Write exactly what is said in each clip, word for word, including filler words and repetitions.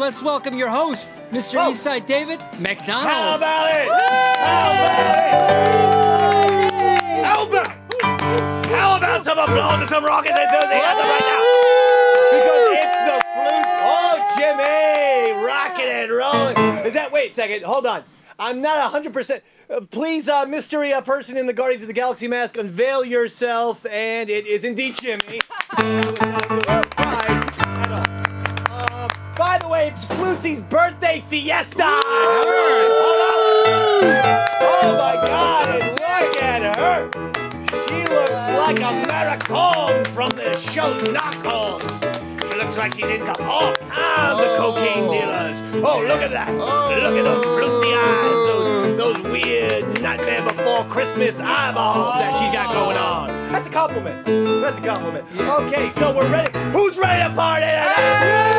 let's welcome your host, Mister Oh. Eastside David McDonald. How about it? How about it? How about, how about some applause and some rockets and enthusiasm right now? Because it's the flute. Oh, Jimmy, rocking and rolling. Is that? Wait a second. Hold on. I'm not one hundred percent. Uh, please, uh, mystery uh, person in the Guardians of the Galaxy mask, unveil yourself. And it is indeed Jimmy. I was not really surprised at all. Uh, by the way, it's Flutzy's birthday fiesta. Hold on. Oh my God! And look at her. She looks like a Maricon from the show Knuckles. She looks like she's in all kinds of cocaine dealers. Oh, look at that. Look at those flutzy eyes. Those, those weird Nightmare Before Christmas eyeballs that she's got going on. That's a compliment. That's a compliment. Okay, so we're ready. Who's ready to party tonight?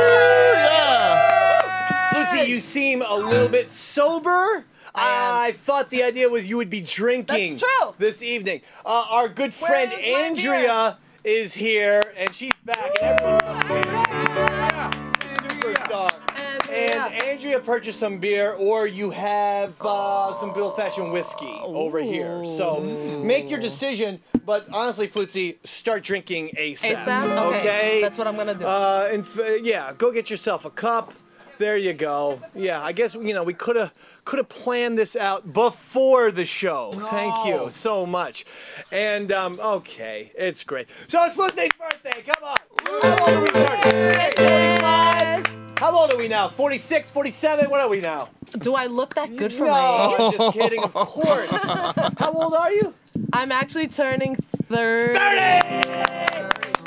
Flutzy, you seem a little bit sober. I thought the idea was you would be drinking That's true. this evening. Uh, our good friend Where is my Andrea is here, and she's back. And everyone loves Andrea. Superstar. And Andrea purchased some beer, or you have uh, some good old-fashioned whiskey over here. So make your decision. But honestly, Flutzy, start drinking ASAP. ASAP? Okay. Okay. That's what I'm gonna do. Uh, and f- yeah, go get yourself a cup. There you go. Yeah, I guess you know we could have could have planned this out before the show. No. Thank you so much. And um, okay, it's great. So it's Flutzy's birthday. Come on. How old are we? forty-five. How old are we now? forty-six, forty-seven. What are we now? Do I look that good for no, my I'm age? just kidding. Of course. How old are you? I'm actually turning thirty. thirty.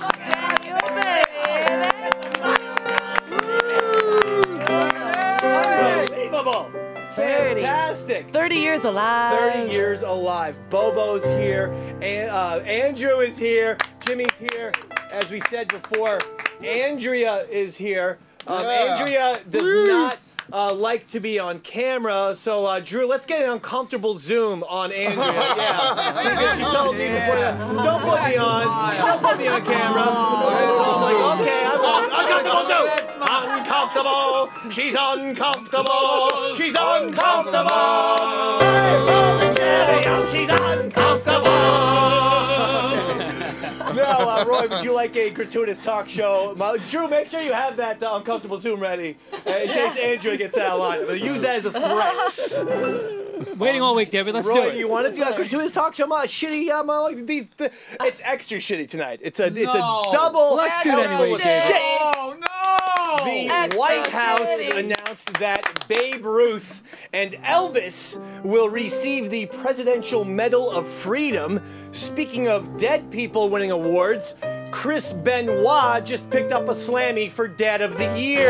Unbelievable. Fantastic. thirty years alive. thirty years alive. Bobo's here. And, uh, Andrew is here. Jimmy's here. As we said before, Andrea is here. Um, Yeah. Andrea does not uh, like to be on camera. So, uh, Drew, let's get an uncomfortable zoom on Andrea. Yeah. Because she told me before that, don't put me on. Don't put me on camera. Okay, so I'm like, okay, I'm on. Uncomfortable zoom. Uncomfortable. She's uncomfortable. She's uncomfortable. Hey, roll the cherry on. She's uncomfortable. No, uh, Roy, would you like a gratuitous talk show? My, Drew, make sure you have that uh, uncomfortable zoom ready uh, in case Andrea gets out of line. But use that as a threat. Waiting all week, David. Let's Roy, do do it. you want to do a gratuitous talk show? My shitty, um, uh, like these. Th- it's extra shitty tonight. It's a, it's a No. double. Let's do it anyway, full of David. shit. Oh no! The Extra White House shitty. announced that Babe Ruth and Elvis will receive the Presidential Medal of Freedom. Speaking of dead people winning awards, Chris Benoit just picked up a Slammy for Dad of the Year.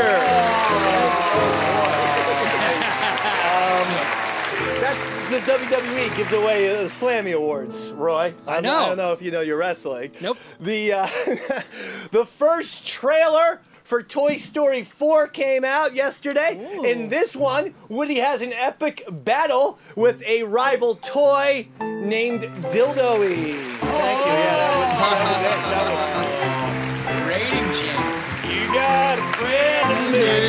um, that's the W W E gives away uh, Slammy Awards, Roy. I I'm- know. I don't know if you know your wrestling. Nope. The uh, the first trailer for Toy Story four came out yesterday. Ooh. In this one, Woody has an epic battle with a rival toy named Dildo-y. Thank you. Yeah, that was, that was it. That Rating Jim. was, you got a friend in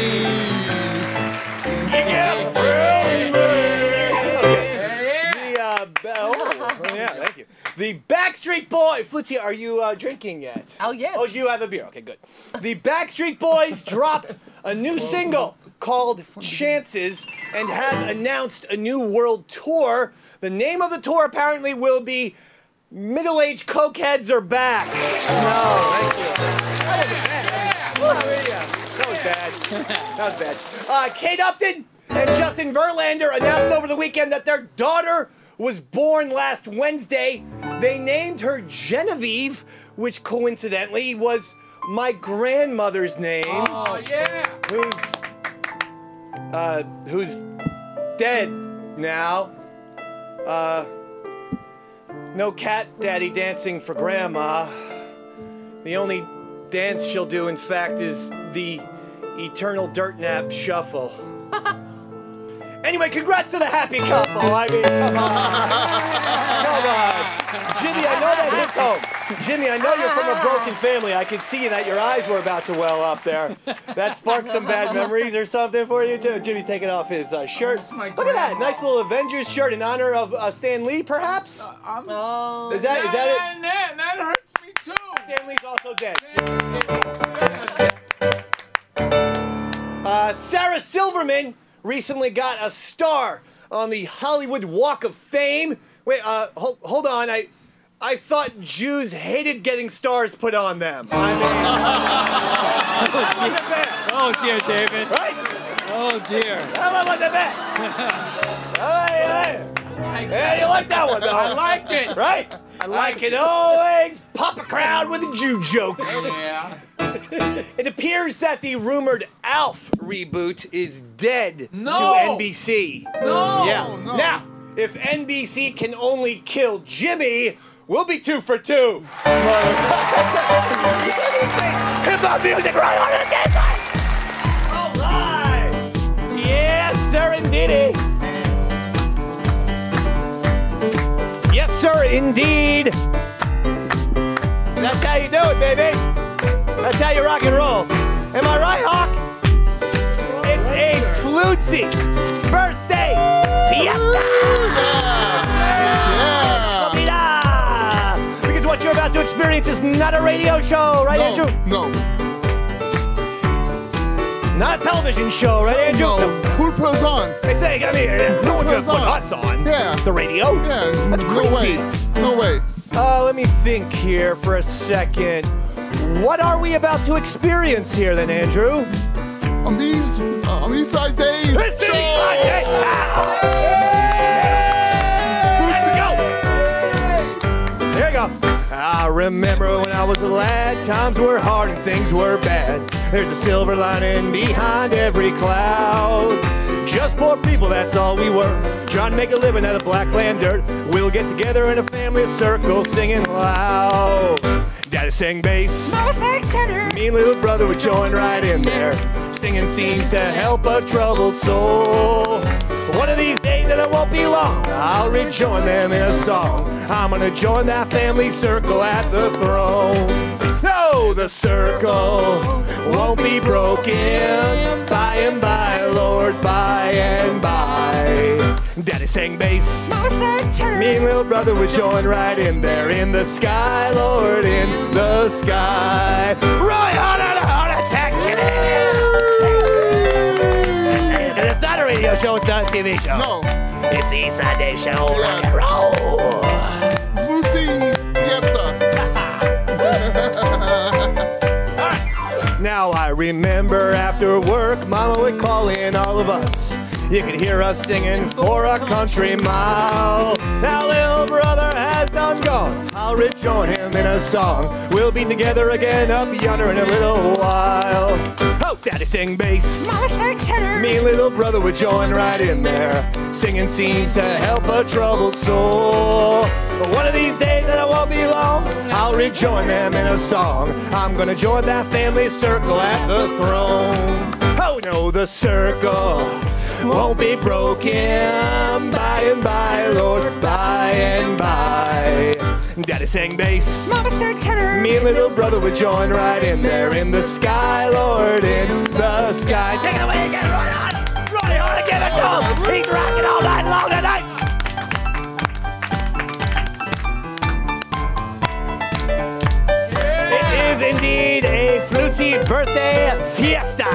me. You got a friend in me. Okay. The, uh, ba- oh, oh, yeah, thank you. The Backstreet Boys. Flutzy, are you uh, drinking yet? Oh, yes. Oh, you have a beer. Okay, good. The Backstreet Boys dropped a new single called Chances and have announced a new world tour. The name of the tour apparently will be Middle-Aged Cokeheads Are Back. No, thank you. That wasn't bad. Well, yeah, that was bad. That was bad. Uh, Kate Upton and Justin Verlander announced over the weekend that their daughter was born last Wednesday. They named her Genevieve, which coincidentally was my grandmother's name, Oh yeah! who's uh, who's dead now. Uh, no cat daddy dancing for grandma. The only dance she'll do, in fact, is the eternal dirt nap shuffle. Anyway, congrats to the happy couple. I mean, come on. Come on. Jimmy, I know that hits home. Jimmy, I know you're from a broken family. I could see that your eyes were about to well up there. That sparked some bad memories or something for you, Jim? Jimmy's taking off his uh, shirt. Look at that, nice little Avengers shirt in honor of uh, Stan Lee, perhaps? Uh, I'm, Oh. Is that, is that it? That, that hurts me too. Stan Lee's also dead. Uh, Sarah Silverman recently got a star on the Hollywood Walk of Fame. Wait, uh, hold, hold on. I I thought Jews hated getting stars put on them. I mean, that wasn't bad, Oh, dear, David. right? Oh, dear. That one wasn't bad. Oh, yeah. Yeah, you like that one, though. I liked it. Right? I, like can always pop a crowd with a Jew joke. Yeah. It appears that the rumored Alf reboot is dead No. to N B C. No. Yeah. no. Now, if N B C can only kill Jimmy, we'll be two for two. Hip hop music right on the game. All right. Yes, sir, indeedy. Yes, sir, indeed. That's how you do it, baby. That's how you rock and roll. Am I right, Hawk? It's a flutesy birthday fiesta. Yeah. Because what you're about to experience is not a radio show, right, Andrew? No, no, Not a television show, right, Andrew? no. Who put us on? It's a, I mean, no one's gonna put us on. Yeah. The radio? Yeah, That's no crazy. way. No way. Uh, let me think here for a second. What are we about to experience here, then, Andrew? On these, uh, on these side Dave. This is Show. Friday. Let's go. There you go. I remember when I was a lad, times were hard and things were bad. There's a silver lining behind every cloud. Just poor people, that's all we were. Trying to make a living out of black land dirt. We'll get together in a family circle singing loud. Daddy sang bass, Mama sang tenor. me and little brother would join right in there. Singing seems to help a troubled soul. One of these days, and it won't be long, I'll rejoin them in a song. I'm gonna join that family circle at the throne. No, the circle won't be broken. By and by, Lord, by and by. Daddy sang bass, Mama sang tenor. me and little brother would join right in there. In the sky, Lord, in the sky. Roy on a heart attack. And it's not a radio show, it's not a T V show. No. It's the East Side Day Show. Yeah. Rock and roll. Lucy Fiesta. Now I remember after work, Mama would call in all of us. You could hear us singing for a country mile. Now little brother has done gone. I'll rejoin him in a song. We'll be together again up yonder in a little while. Oh, Daddy sang bass. Mama sang tenor. Me and little brother would join right in there. Singing seems to help a troubled soul. But one of these days, and it won't be long, I'll rejoin them in a song. I'm gonna join that family circle at the throne. Oh no, the circle won't be broken. By and by, Lord, by and by. Daddy sang bass. Mama sang tenor. Me and little brother would join right in there. In the sky, Lord, in the sky. Take it away again, Roy on! Roy on again, a dog! He's rocking all night long tonight! It is indeed a flutesy birthday fiesta!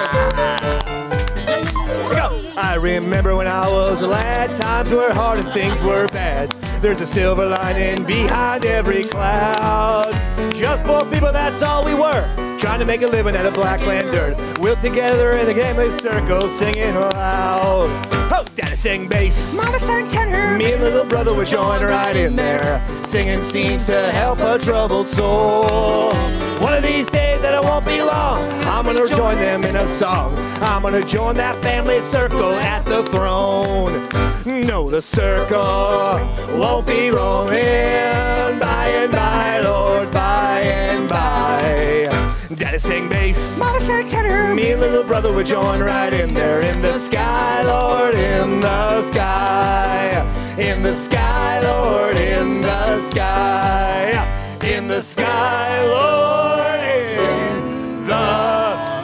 Here we go. I remember when I was a lad, times were hard and things were bad. There's a silver lining behind every cloud. Just poor people, that's all we were. Trying to make a living out of black land dirt. We're together in a gamely circle singing loud. Oh, Daddy sang bass. Mama sang tenor. Me and little brother would join right in there. Singing seems to help a troubled soul. One of these days, and it won't be long, I'm gonna join them in a song. I'm gonna join that family circle at the throne. No, the circle won't be rolling. By and by, Lord, by and by. Daddy sang bass. Mama sang tenor. Me and little brother would join right in there. In the sky, Lord, in the sky. In the sky, Lord, in the sky. in the sky, Lord, in the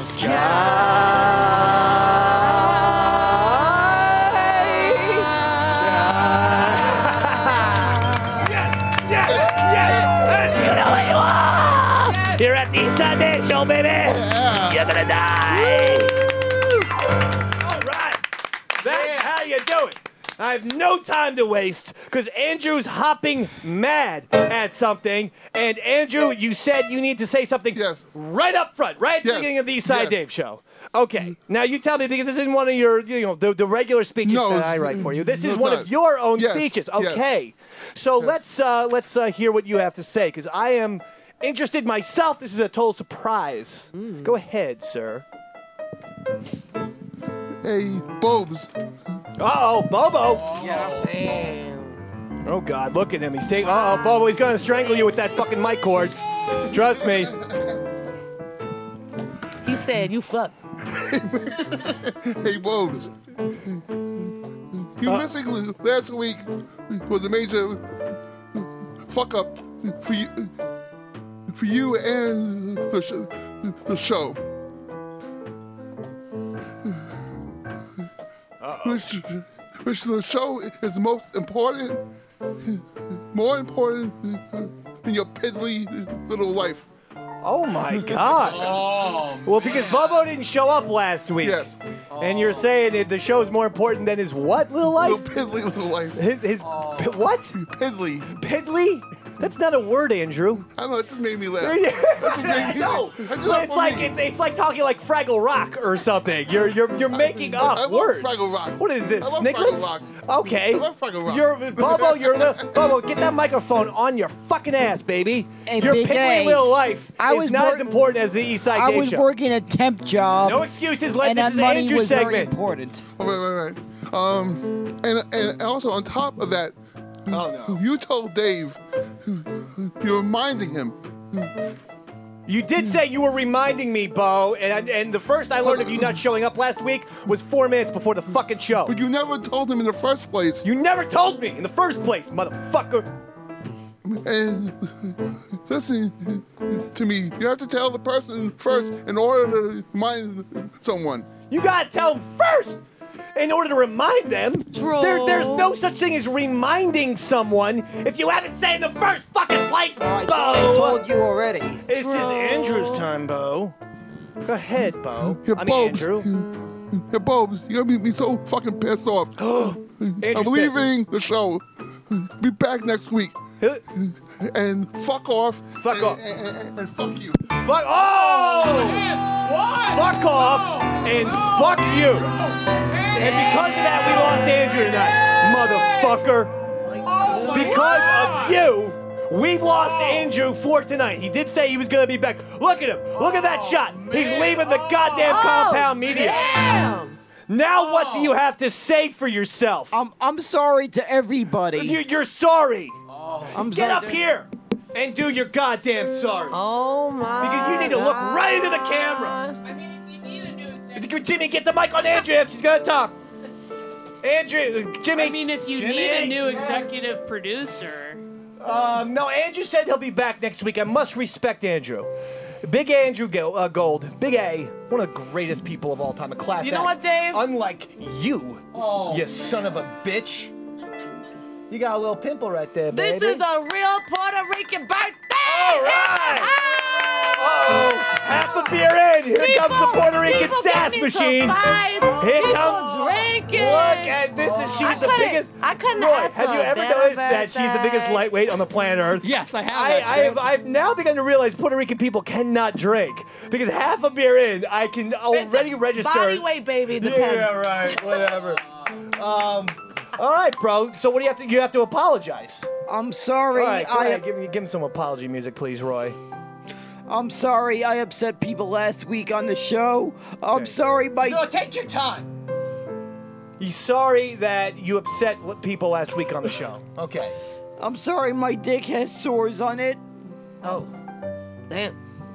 sky. Yes, yes, yes. You know what you are. Here at the Eastside Dance Show, baby. Yeah. You're gonna die. All right. That's how you do it. I have no time to waste because Andrew's hopping mad at something. And Andrew, you said you need to say something Yes. right up front, right at the Yes. beginning of the Eastside Yes. Dave show. Okay, now you tell me, because this isn't one of your, you know, the, the regular speeches No, that I write for you. This no, is it's one not. of your own Yes, speeches. yes. Okay, so let's uh, let's uh, hear what you have to say, because I am interested myself. This is a total surprise. Go ahead, sir. Hey, Bobes. Uh-oh, Bobo. Damn. Oh, God, look at him. He's taking... Uh-oh, Bobo, he's going to strangle you with that fucking mic cord. Trust me. He said, you fuck. Hey, Bobes. You missing last week was a major fuck up for you, for you and the, sh- the show. Which, which the show is the most important, more important than your piddly little life. Oh, my God. Oh, Well, because Bobo didn't show up last week. Yes. And you're saying that the show's more important than his what, little Little life? piddly little life. His, his pi- what? Piddly. Piddly? That's not a word, Andrew. I don't know, it just made me laugh. I know. That's not It's for like me. it's, it's like talking like Fraggle Rock or something. You're you're you're making up I love words. Fraggle Rock. What is this? I love Snicklets? Fraggle Rock. Okay. I love Fraggle Rock. You're Bobo. You're the Bobo. Get that microphone on your fucking ass, baby. Hey, your Big piddly A, little life I is was not wor- as important as the Eastside I Dave was Show. working a temp job. No excuses. Let and this that is money Andrew's was very segment. important. Oh, right, right, right. Um, and and also on top of that, Oh no. you told Dave, you're reminding him. You did say you were reminding me, Bo, and and the first I learned of you not showing up last week was four minutes before the fucking show. But you never told him in the first place. You never told me in the first place, motherfucker. And listen to me, you have to tell the person first in order to remind someone. You gotta tell them first in order to remind them. There, there's no such thing as reminding someone if you haven't said in the first fucking place, I, Bo. I told you already. This is Andrew's time, Bo. Go ahead, Bo. Your I mean, Bobes. Andrew. Your Bobes, you're gonna make me so fucking pissed off. Andrew's I'm leaving the show. Be back next week. pissed. And fuck off. Fuck and, off. And, and- and fuck you. Fuck. Oh! What? Fuck off and fuck you. And because of that, we lost Andrew tonight, motherfucker. Because of you, we've lost Andrew for tonight. He did say he was going to be back. Look at him. Look at that shot. He's leaving the goddamn compound media. Damn. Now what do you have to say for yourself? I'm I'm sorry to everybody. You, you're sorry. I'm Get sorry up to- here and do your goddamn sorry. Oh my. Because you need to look right into the camera. I mean, if you need a new executive. Jimmy, get the mic on Andrea if she's going to talk. Andrew, Jimmy. I mean, if you Jimmy. need a new executive producer, Um, no, Andrew said he'll be back next week. I must respect Andrew. Big Andrew Go- uh, Gold, Big A, one of the greatest people of all time, a class You know act. what, Dave? Unlike you, Oh, you son of a bitch. You got a little pimple right there, baby. This is a real Puerto Rican birthday. All right. Uh-oh. Half a beer in. Here People- comes the Puerto Rican people sass getting into machine. fights, Here people comes. drinking. Look at this. Is she's I the couldn't- biggest. I couldn't Roy, ask have for you a ever better noticed that she's the biggest birthday. lightweight on the planet Earth? yes, I have. I, that I shit. have I've now begun to realize Puerto Rican people cannot drink because half a beer in, I can already register. Body weight, baby, depends. Yeah, right. Whatever. um, all right, bro. So what do you have to? You have to apologize. I'm sorry. All right, go I ahead. Give me give him some apology music, please, Roy. I'm sorry I upset people last week on the show. I'm Okay. sorry my No, take your time. He's sorry that you upset people last week on the show. Okay. I'm sorry my dick has sores on it. Oh, damn.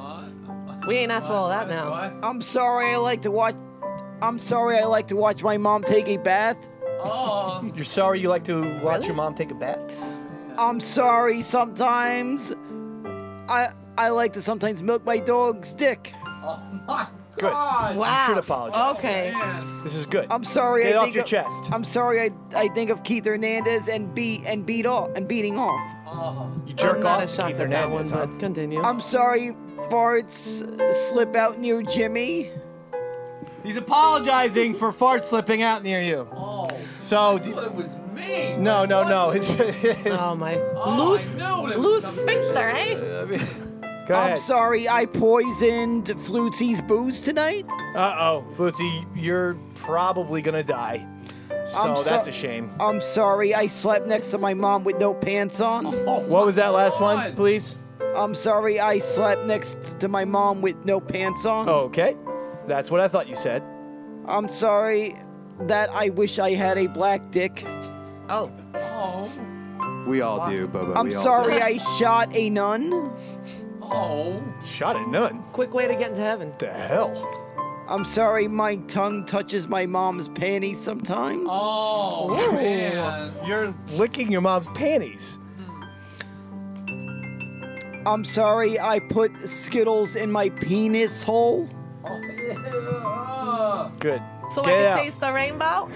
We ain't asked for all that now. What? I'm sorry I like to watch I'm sorry I like to watch my mom take a bath. Oh, You're sorry you like to watch Really? your mom take a bath? I'm sorry sometimes I I like to sometimes milk my dog's dick. Oh my Good. God. Wow. should apologize. Okay. Man. This is good. I'm sorry. Get it I off think your of, chest. I'm sorry. I I think of Keith Hernandez and beat and beat off and beating off. Oh. You jerk I'm not off as shocked Keith at that one, Hernandez, huh? but continue. I'm sorry. Farts slip out near Jimmy. He's apologizing for fart slipping out near you. Oh. So, I thought it was me. no, no, no. It's, Oh my. Oh, loose, I knew it was loose something. sphincter, eh? Go I'm ahead. sorry. I poisoned Flutzy's booze tonight. Uh-oh, Flutzy, you're probably gonna die. So I'm so- that's a shame. I'm sorry. I slept next to my mom with no pants on. Oh, What was that last one, God. please? I'm sorry. I slept next to my mom with no pants on. Okay. That's what I thought you said. I'm sorry that I wish I had a black dick. Oh. Oh. We all do, Bubba. I'm we all sorry I shot a nun. Oh. Shot at none. Quick way to get into heaven. The hell? I'm sorry my tongue touches my mom's panties sometimes. Oh, man. You're licking your mom's panties. I'm sorry I put Skittles in my penis hole. Oh, yeah. Good. So Get I can out. taste the rainbow?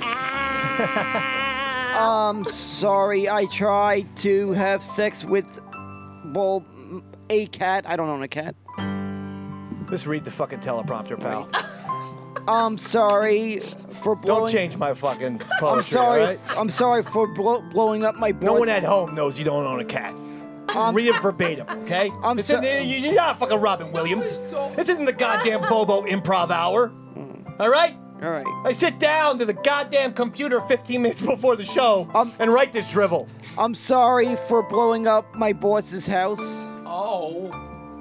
Ah. I'm sorry I tried to have sex with, well, a cat. I don't own a cat. Just read the fucking teleprompter, pal. I'm sorry for blowing. Don't change my fucking poetry, I'm sorry. all right? I'm sorry for blow, blowing up my. No boss- one at home knows you don't own a cat. Um, Read it verbatim, okay? I'm It's so- in the- you- You're not fucking Robin Williams. This isn't the goddamn Bobo Improv Hour. All right? All right. I sit down to the goddamn computer fifteen minutes before the show Um, and write this drivel. I'm sorry for blowing up my boss's house. Oh.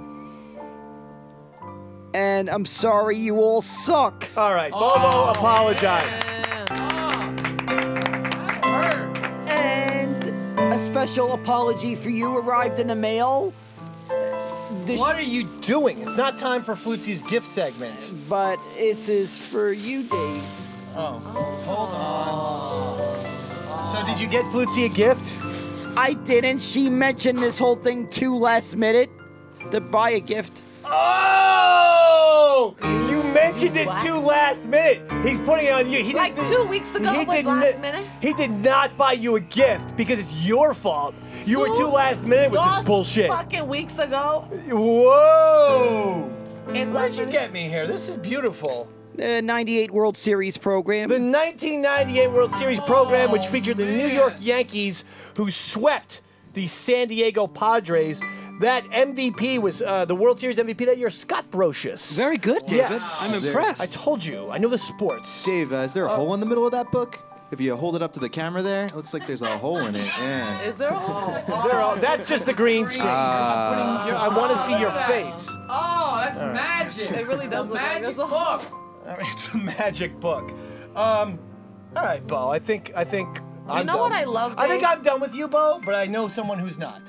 And I'm sorry you all suck. All right, Bobo, apologize. Yeah. Oh. That hurt. And a special apology for you arrived in the mail. This, What are you doing? It's not time for Flutzy's gift segment. But this is for you, Dave. Oh, hold on. So did you get Flutzy a gift? I didn't. She mentioned this whole thing too last minute to buy a gift. Oh! You mentioned it What? too last minute. He's putting it on you. He Like didn't- two weeks ago he was did last n- minute? He did not buy you a gift because it's your fault. You were Two too last minute with this Those bullshit. fucking weeks ago. Whoa! It's Where'd last you minute. get me here? This is beautiful. The ninety-eight World Series program. The nineteen ninety-eight World Series program, which Oh, featured the New man. York Yankees, who swept the San Diego Padres. That M V P was uh, the World Series M V P that year, Scott Brocious. Very good, David. Yes. I'm There- impressed. I told you. I know the sports. Dave, uh, is there a hole in the middle of that book? If you hold it up to the camera there, it looks like there's a hole in it. Yeah. Is there a hole? Is there a- that's just the green screen. Ah. Your- I want to see your face. Oh, that's magic. It really does It's a look like magic there's a- book. All right, it's a magic book. Um, all right, Bo. I think I think I'm know done. what I love, I think Dave? I'm done with you, Bo. But I know someone who's not.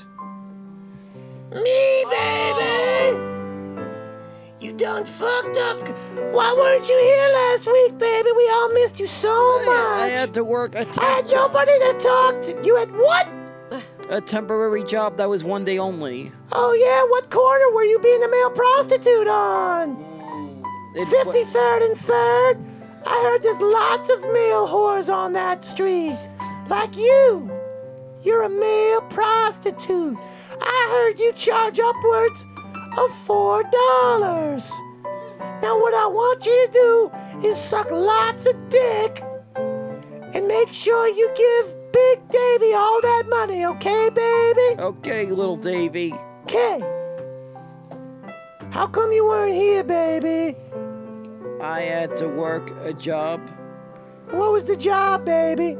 Me, baby. You done fucked up. Why weren't you here last week, baby? We all missed you so much. I had to work a, I had temp- nobody to talk to. You had what? a temporary job that was one day only. Oh yeah, what corner were you being a male prostitute on? It- fifty-third and third? I heard there's lots of male whores on that street. Like you. You're a male prostitute. I heard you charge upwards of four dollars. Now what I want you to do is suck lots of dick and make sure you give Big Davy all that money, okay, baby? Okay, little Davy. Okay. How come you weren't here, baby? I had to work a job. What was the job, baby?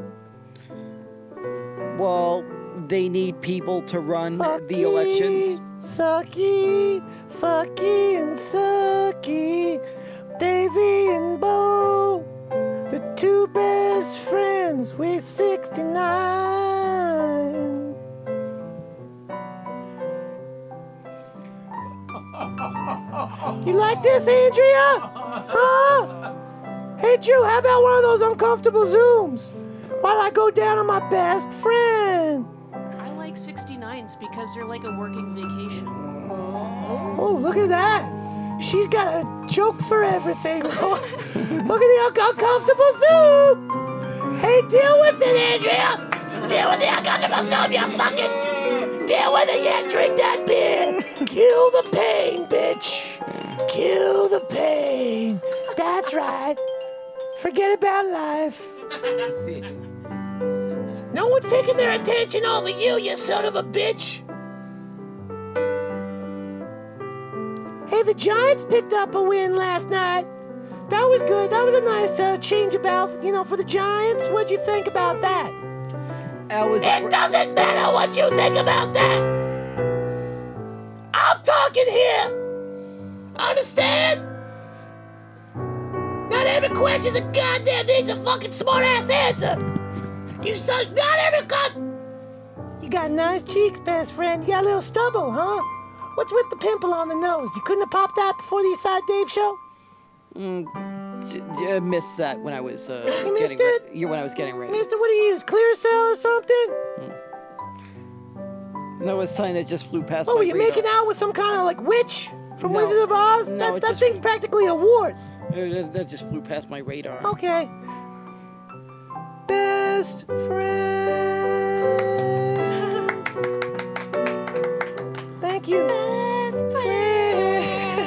Well, they need people to run the elections. Sucky, fucky, and sucky. Davy and Bo, the two best friends with sixty-nine. You like this, Andrea? Huh? Hey, Drew, how about one of those uncomfortable Zooms? While I go down on my best friend. I like sixty-nines because they're like a working vacation. Oh, look at that. She's got a joke for everything. Look at the un- uncomfortable soup. Hey, deal with it, Andrea. Deal with the uncomfortable soup, you fucking... Deal with it, yeah, drink that beer. Kill the pain, bitch. Kill the pain. That's right. Forget about life. No one's taking their attention over you, you son of a bitch. Hey, the Giants picked up a win last night. That was good. That was a nice uh, change about, you know, for the Giants. What'd you think about that? That was It doesn't matter what you think about that. I'm talking here. Understand? Not every question's a goddamn needs a fucking smart ass answer. You son, not every con. You got nice cheeks, best friend. You got a little stubble, huh? What's with the pimple on the nose? You couldn't have popped that before the East Side Dave show? Mm, j- j- I missed that when I was uh, You missed getting it? ready. Yeah, when I was getting ready. Mister, what do you use? Clearasil or something? No, it was something that just flew past Oh, my were you radar. making out with some kind of like witch from No. Wizard of Oz? No, that it that just- thing's practically a wart. It just- That just flew past my radar. Okay. Best friends. Thank you. Best friends.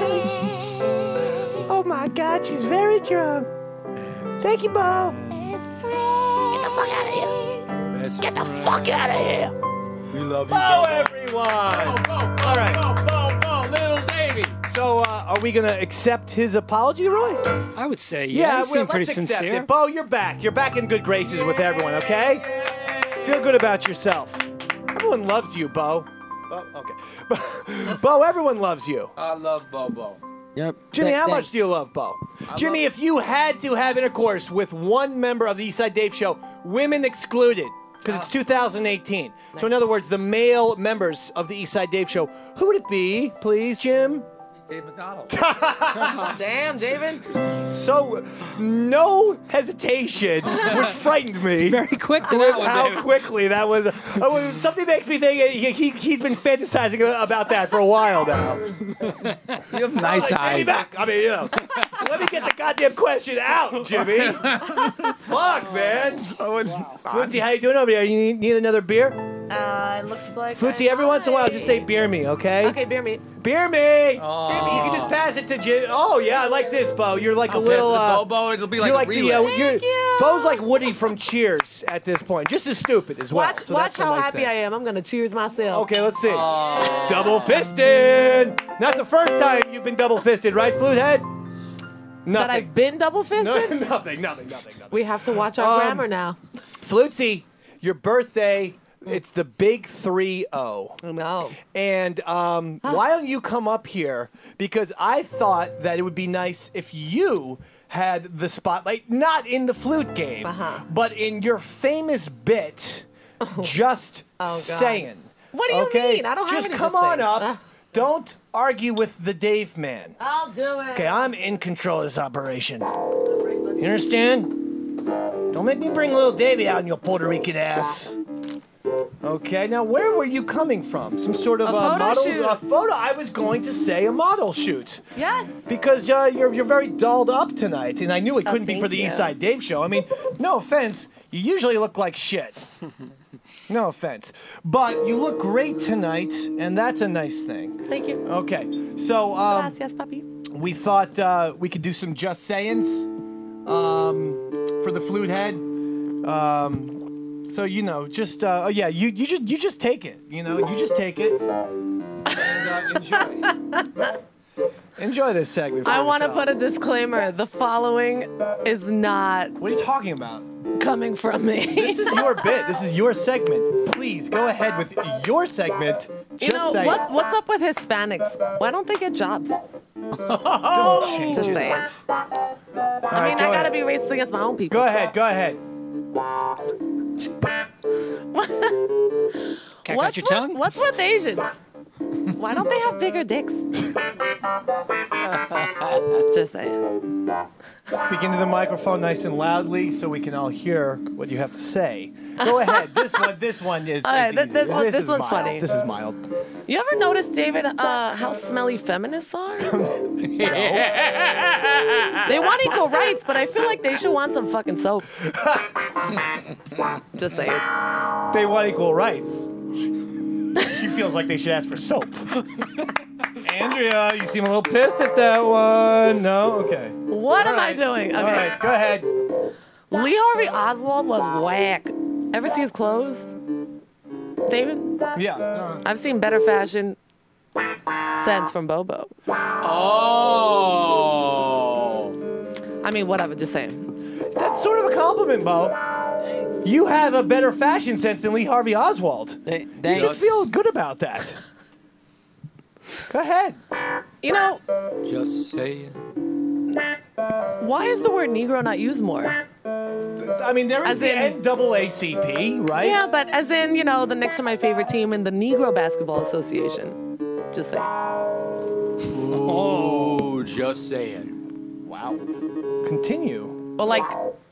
Oh my God, she's very drunk. Thank you, Bo. Best friends. Get the fuck out of here. Best Get the friend. fuck out of here. We love you. Hello, everyone. All right. Bo, Bo, Bo, little Davy. So, uh, are we gonna accept his apology, Roy? I would say, yeah, you well, seem pretty let's accept sincere. it. Bo, you're back. You're back in good graces with everyone, okay? Feel good about yourself. Everyone loves you, Bo. Bo, okay. Bo, everyone loves you. I love Bobo. Yep. Jimmy, Th- how thanks. much do you love Bo? Jimmy, love- if you had to have intercourse with one member of the Eastside Dave Show, women excluded, because it's two thousand eighteen. So, in other words, the male members of the Eastside Dave Show, who would it be, please, Jim? Dave McDonald. Damn, David. So, no hesitation, which frightened me. Very quick to that one, How David. quickly that was. Uh, something makes me think he, he, he's been fantasizing about that for a while now. You have nice Like, take me eyes. back. I mean, you know, let me get the goddamn question out, Jimmy. Fuck, man. Flutzy, how you doing over there? You need, need another beer? Uh, it looks like. Flutzy, every once in a while, just say beer me, okay? Okay, bear me. Beer me. You can just pass it to Jim. Oh yeah, I like this, Bo. You're like a little. Uh, Bobo, it'll be like you're a like the. relay. Uh, you're, Thank you. Bo's like Woody from Cheers at this point, just as stupid as well. Watch, So watch that's a how nice happy thing. I am. I'm gonna cheers myself. Okay, let's see. Double fisted. Not the first time you've been double fisted, right, Flute Head? Nothing. That I've been double fisted. No, nothing. Nothing. Nothing. Nothing. We have to watch our Um, grammar now. Flutzy, your birthday. It's the big three oh. No. And um, why don't you come up here? Because I thought that it would be nice if you had the spotlight, not in the flute game, Uh-huh. but in your famous bit, just Oh, God. saying. What do you okay? mean? I don't have Just any come just on saying. up. Uh. Don't argue with the Dave man. I'll do it. Okay, I'm in control of this operation. You understand? Don't make me bring little Davey out in your Puerto Rican ass. Okay, now where were you coming from? Some sort of A uh, photo model? shoot. A photo? I was going to say a model shoot. Yes. Because uh, you're you're very dolled up tonight, and I knew it couldn't be thank for the you. East Side Dave show. I mean, no offense, you usually look like shit. No offense, but you look great tonight, and that's a nice thing. Thank you. Okay, so um, Gracias, papi. we thought uh, we could do some just sayings um, for the flute head. Um, so you know, just uh, oh yeah, you you just you just take it. You know, you just take it and uh, enjoy. Enjoy this segment. For I want to yourself. put a disclaimer. The following is not What are you talking about? coming from me. This is your bit. This is your segment. Please go ahead with your segment. Just you know, saying. what's, what's up with Hispanics? Why don't they get jobs? Don't change Just it. saying. All I right, mean, go I gotta ahead. be racist against my own people. Go ahead. Go ahead. Cat got What's your with, tongue? What's with Asians? Why don't they have bigger dicks? Just saying. Speak into the microphone nice and loudly so we can all hear what you have to say. Go ahead. This one, this one is. All right, is th- easy. this one- this is one's mild. funny. This is mild. You ever notice, David, uh, how smelly feminists are? They want equal rights, but I feel like they should want some fucking soap. Just saying. They want equal rights. She feels like they should ask for soap. Andrea, you seem a little pissed at that one. No? Okay. What All am I right. doing? Okay. All right, go ahead. Lee Harvey Oswald was whack. Ever see his clothes? David? Yeah. no. I've seen better fashion sense from Bobo. Oh. I mean, whatever, just saying. That's sort of a compliment, Bo. You have a better fashion sense than Lee Harvey Oswald. Th- You thanks. should feel good about that. Go ahead. You know, Just saying. why is the word Negro not used more? I mean, there is As the in- N double A C P, right? Yeah, but as in, you know, the Knicks are my favorite team in the Negro Basketball Association. Just saying. Oh, just saying. Wow. Continue. Or like,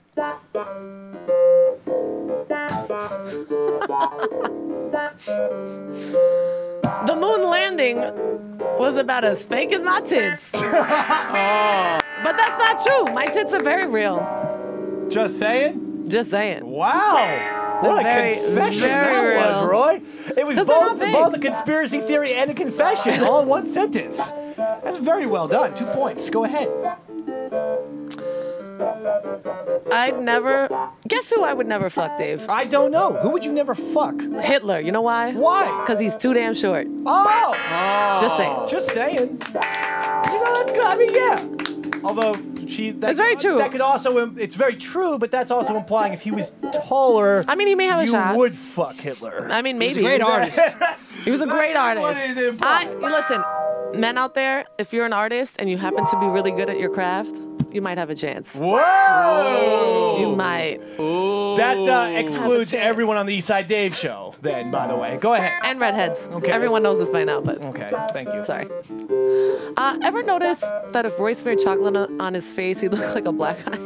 the moon landing was about as fake as my tits. But that's not true. My tits are very real. Just saying? Just saying. Wow. What a very, confession very that was, real. Roy. It was 'Cause they're both, not fake. both a conspiracy theory and a confession all in one sentence. That's very well done. Two points. Go ahead. I'd never. Guess who I would never fuck, Dave? I don't know. Who would you never fuck? Hitler. You know why? Why? Because he's too damn short. Oh! Just saying. Just saying. You know, that's good. I mean, yeah. Although she, that, It's very true. That could also, im- it's very true, but that's also implying if he was taller, I mean, he may have a you shot. would fuck Hitler. I mean, maybe. He's a great artist. He was a great That's what artist. it implies. I, you listen, men out there, if you're an artist and you happen to be really good at your craft, you might have a chance. Whoa! You might. That uh, excludes everyone on the East Side Dave show. Then, by the way, go ahead. And redheads. Okay. Everyone knows this by now, but Okay, thank you. sorry. Uh, ever notice that if Roy smeared chocolate on- on his face, he'd look like a black guy?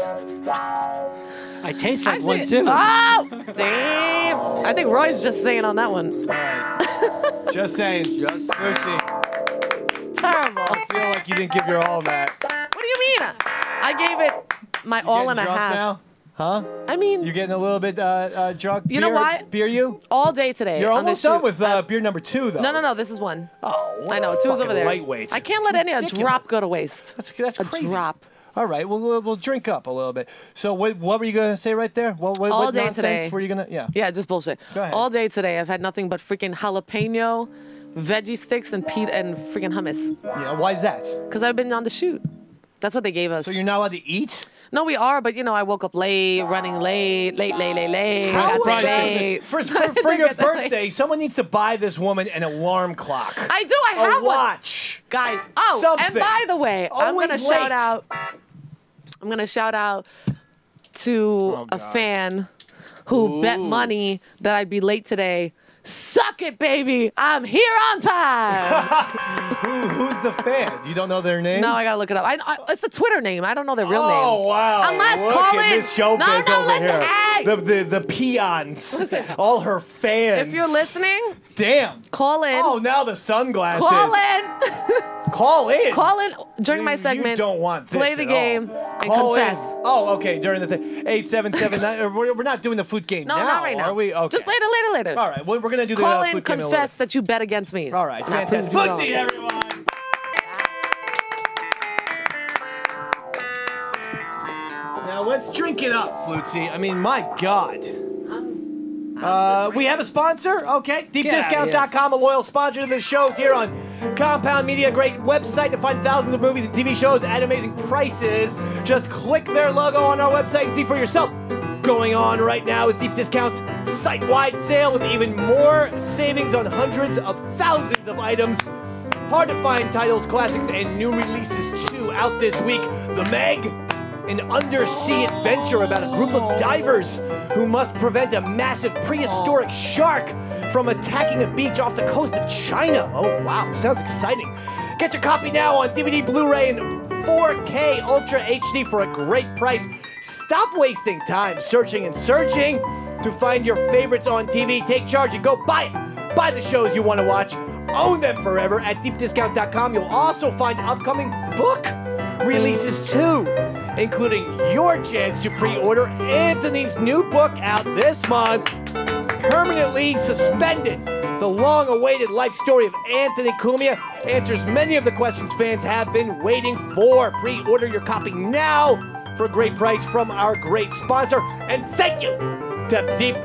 I taste like Actually- one too. Oh, damn. I think Roy's just saying on that one. Just saying. Just Lucy, Terrible. I feel like you didn't give your all on that. What do you mean? I gave it my all and a Getting drunk half. now? Huh? I mean, You're getting a little bit uh, uh, drunk. You know Beer- why? Beer you? all day today. You're on almost this done shoot. with uh, beer number two, though. No, no, no. This is one. Oh, what I know. a Two is fucking over there. lightweight. I can't let any a Ridiculous. drop go to waste. That's that's A crazy. drop. All right, well, we'll we'll drink up a little bit. So what what were you gonna say right there? What what, All what day nonsense today. were you gonna? Yeah. Yeah, just bullshit. Go ahead. All day today, I've had nothing but freaking jalapeno, veggie sticks, and Pete and freaking hummus. Yeah. Why is that? Because I've been on the shoot. That's what they gave us. So you're not allowed to eat? No, we are, but you know, I woke up late, running late, late, late, late, late. How got there late? late. For, for, for your Get there late. birthday, someone needs to buy this woman an alarm clock. I do. I a have one. watch. Guys, oh, Something. and by the way, I'm Always gonna shout late. out. I'm gonna shout out to Oh, a God. fan who bet money that I'd be late today. Suck it, baby! I'm here on time. Who, who's the fan? You don't know their name? No, I gotta look it up. I, I, it's a Twitter name. I don't know their real name. Oh wow! Unless Look call at in. this showbiz No, no, over listen, here. hey! The, the the peons. Listen. All her fans. If you're listening, damn. call in. Oh, now the sunglasses. Call in. Call in. Call in during You- my segment. You don't want this Play the at game all. and Call confess. In. Oh, okay. During the thing, eight seven seven nine. or We're we're not doing the flute game No, now, not right now. are we? Okay. Just later, later, later. All right. Well, we're gonna do the Call uh, in, flute game a little confess that you bet against me. later. All right. And I Fantastic. proved you Footsie, wrong. everyone. Now let's drink it up, Flutzy. I mean, my God. Uh, we have a sponsor? Okay. deep discount dot com, a loyal sponsor of the shows here on Compound Media. Great website to find thousands of movies and T V shows at amazing prices. Just click their logo on our website and see for yourself. Going on right now is Deep Discount's site-wide sale with even more savings on hundreds of thousands of items. Hard to find titles, classics, and new releases too out this week. The Meg, an undersea adventure about a group of divers who must prevent a massive prehistoric shark from attacking a beach off the coast of China. Oh, wow, sounds exciting. Get your copy now on D V D, Blu-ray, and four K Ultra H D for a great price. Stop wasting time searching and searching to find your favorites on T V. Take charge and go buy it. Buy the shows you want to watch. Own them forever at deep discount dot com. You'll also find upcoming book releases too, including your chance to pre-order Anthony's new book out this month, Permanently Suspended. The long-awaited life story of Anthony Cumia answers many of the questions fans have been waiting for. Pre-order your copy now for a great price from our great sponsor. And thank you to Deep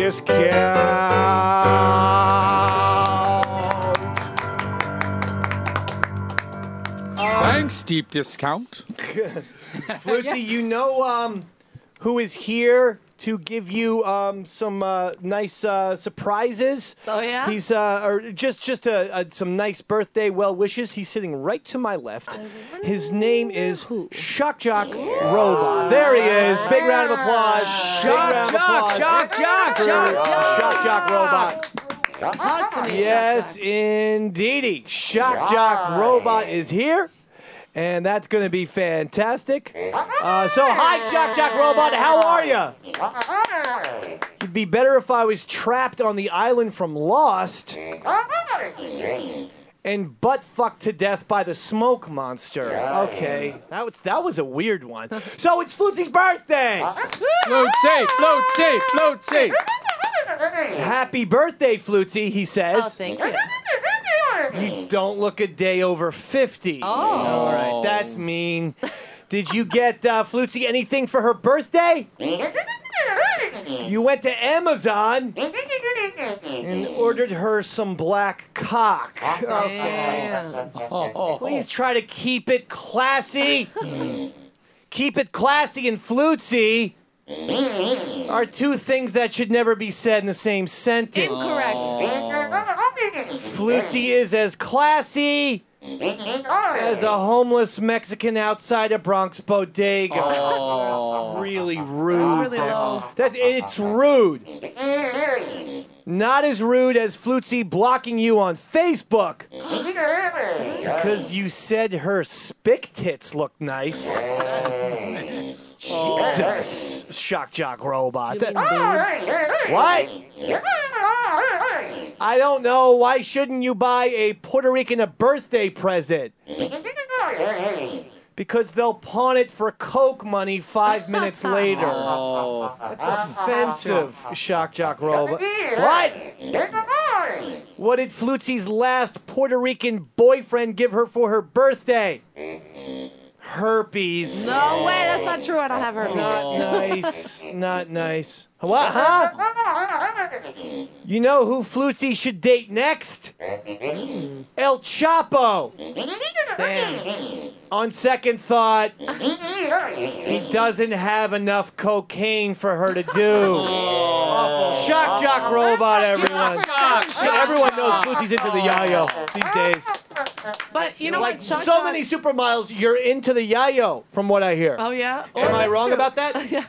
Discount. Thanks, Deep Discount. Flutzy, you know um, who is here to give you um, some uh, nice uh, surprises? Oh, yeah? He's uh, or just just uh, uh, some nice birthday well wishes. He's sitting right to my left. His name is Shock Jock Robot. There he is. Big round of applause. Big round of applause. Shock Jock, for Shock Jock. Shock Jock Robot. Talk to me, Yes, Shock Jock. indeedy. Shock Jock Robot is here, and that's going to be fantastic. Uh, so, hi, Shock Jock Robot. How are you? It'd be better if I was trapped on the island from Lost and butt fucked to death by the smoke monster. Okay, that was that was a weird one. So it's Flutzy's birthday. Float safe, float safe, float safe. Happy birthday, Flutzy, he says. Oh, thank you. You don't look a day over fifty. Oh. All right, that's mean. Did you get uh, Flutzy anything for her birthday? You went to Amazon and ordered her some black cock. Okay. Please try to keep it classy. Keep it classy and Flutzy are two things that should never be said in the same sentence. Incorrect. Flutzy is as classy as a homeless Mexican outside a Bronx bodega. Oh. Really rude. That's really low. That it's rude. Not as rude as Flutzy blocking you on Facebook because you said her spick tits look nice. Jesus, Shock Jock Robot. That- what? I don't know. Why shouldn't you buy a Puerto Rican a birthday present? Because they'll pawn it for Coke money five minutes later. Oh. That's offensive, Shock Jock Robot. What? What did Flutzy's last Puerto Rican boyfriend give her for her birthday? Herpes. No way, that's not true. I don't have herpes. Not nice. Not nice. What, huh? You know who Flutzy should date next? El Chapo. Damn. On second thought, he doesn't have enough cocaine for her to do. Awful. Shock Jock Robot, everyone. So everyone knows Flutzy's into the yayo these days. But you know Like what? Shock so Jock- many supermodels, you're into the yayo, from what I hear. Oh, yeah? Oh, Am I that's wrong true. about that? Yeah.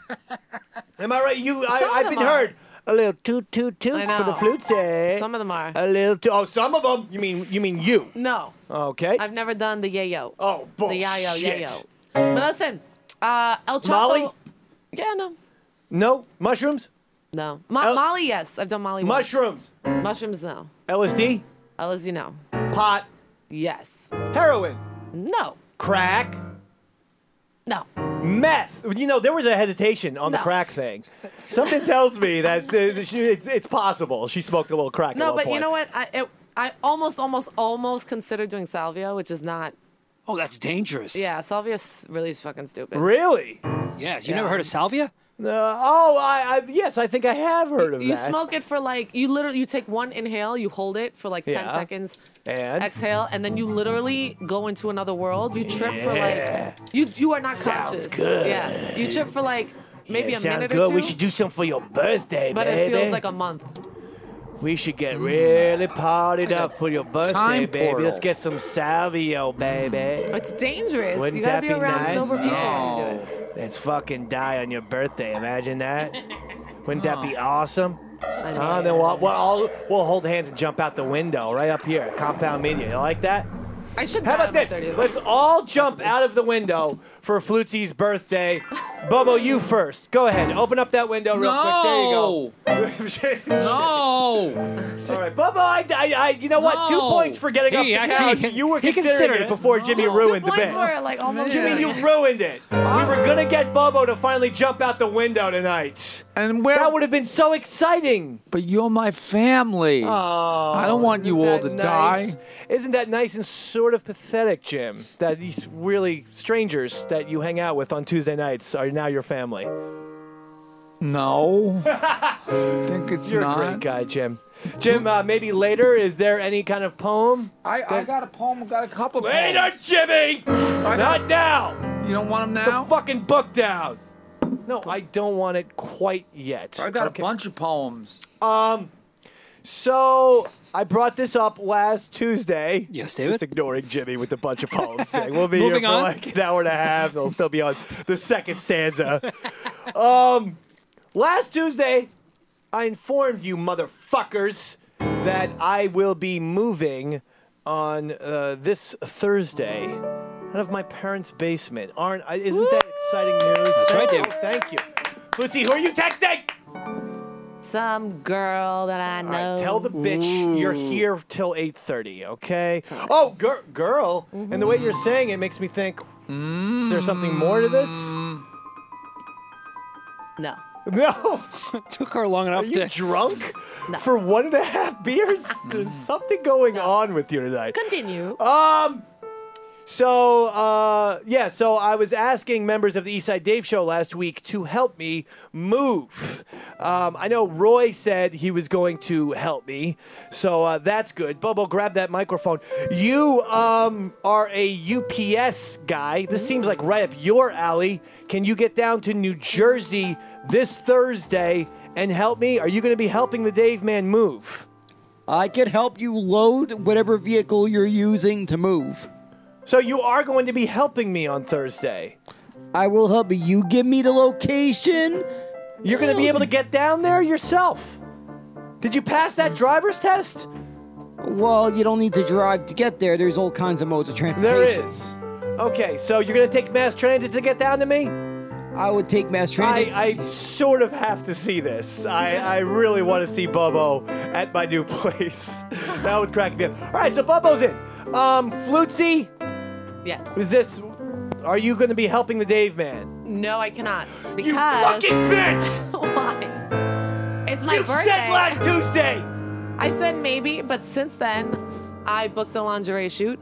Am I right? You, I, Some of I've them been are. heard. A little toot toot toot I for the know. Flutzy. Some of them are. A little toot. Oh, some of them. You mean you mean you? No. Okay. I've never done the yayo. Oh, bullshit. The yayo, yayo. But listen, uh, El Chapo. Molly? Yeah, no. No mushrooms. No. Mo- El- Molly, yes. I've done Molly once. Mushrooms. Mushrooms, no. L S D. L S D, no. Pot. Yes. Heroin. No. Crack. No. Meth. You know, there was a hesitation on the No. crack thing. Something tells me that uh, she, it's, it's possible she smoked a little crack. at No, one but point. you know what? I it, I almost, almost, almost considered doing salvia, which is not. Oh, that's dangerous. Yeah, salvia is really fucking stupid. Really? Yes. You never heard of salvia? Uh, oh, I, I yes, I think I have heard of You that. smoke it for like you literally you take one inhale, you hold it for like ten Yeah. seconds, And? exhale, and then you literally go into another world. You trip for Yeah. like you you are not Sounds conscious. good. Yeah, you trip for like maybe Yeah, a sounds minute good. or two. We should do something for your birthday, but baby. it feels like a month. We should get really partied up for your birthday, Time baby. portal. Let's get some salvio, baby. It's dangerous. Wouldn't you gotta that be be around nice? sober people Yeah. to do it. Let's fucking die on your birthday. Imagine that. Wouldn't that be awesome? I know. Uh, then we'll, we'll, all, we'll hold hands and jump out the window right up here at Compound Media. You like that? I should How die about on my this? thirtieth. Let's all jump out of the window for Flutzy's birthday. Bobo, you first. Go ahead. Open up that window real No. quick. There you go. No. All right, Bobo. I, I, I, you know what? Two No. points for getting He off the actually- couch. You were he considering considered it it. before Jimmy Two ruined the points bit. were like almost. Jimmy, you ruined it. We were gonna get Bobo to finally jump out the window tonight. And where? That would have been so exciting. But you're my family. Oh, I don't want you all isn't to that die. nice? Isn't that nice and sort of pathetic, Jim? That these really strangers that you hang out with on Tuesday nights are now your family. No. think it's You're not. a great guy, Jim. Jim, uh, maybe later, is there any kind of poem? I, I got a poem. Got a couple. Later, poems. Jimmy! I Not got- now! You don't want them The now? fucking book down! No, I don't want it quite yet. I got Okay. a bunch of poems. Um, so I brought this up last Tuesday. Yes, David? Just ignoring Jimmy with the bunch of poems thing. We'll be here Moving for on. like an hour and a half. They'll still be on the second stanza. um, last Tuesday, I informed you motherfuckers that I will be moving on uh, this Thursday out of my parents' basement. Aren't I? Isn't that exciting news? That's right, Thank David. you. Thank you. Flutzy, who are you texting? Some girl that I know. All right, tell the bitch you're here till eight thirty, okay? Oh, gir- girl. And the way you're saying it makes me think, is there something more to this? No. No. Took her long enough Are you to. drunk? No. For one and a half beers? There's something going on with you tonight. Continue. Um. So, uh, yeah, so I was asking members of the Eastside Dave Show last week to help me move. Um, I know Roy said he was going to help me, so uh, that's good. Bobo, grab that microphone. You um, are a U P S guy. This seems like right up your alley. Can you get down to New Jersey this Thursday and help me? Are you going to be helping the Dave Man move? I could help you load whatever vehicle you're using to move. So you are going to be helping me on Thursday. I will help you. You give me the location. You're going to be able to get down there yourself. Did you pass that driver's test? Well, you don't need to drive to get there. There's all kinds of modes of transportation. There is. Okay, so you're going to take mass transit to get down to me? I would take mass transit. I, I sort of have to see this. I, I really want to see Bobo at my new place. That would crack me up. All right, so Bobo's in. Um, Flutzy, Yes. is this... Are you going to be helping the Dave Man? No, I cannot. Because. You fucking bitch! Why? It's my you birthday. said last Tuesday! I said maybe, but since then, I booked a lingerie shoot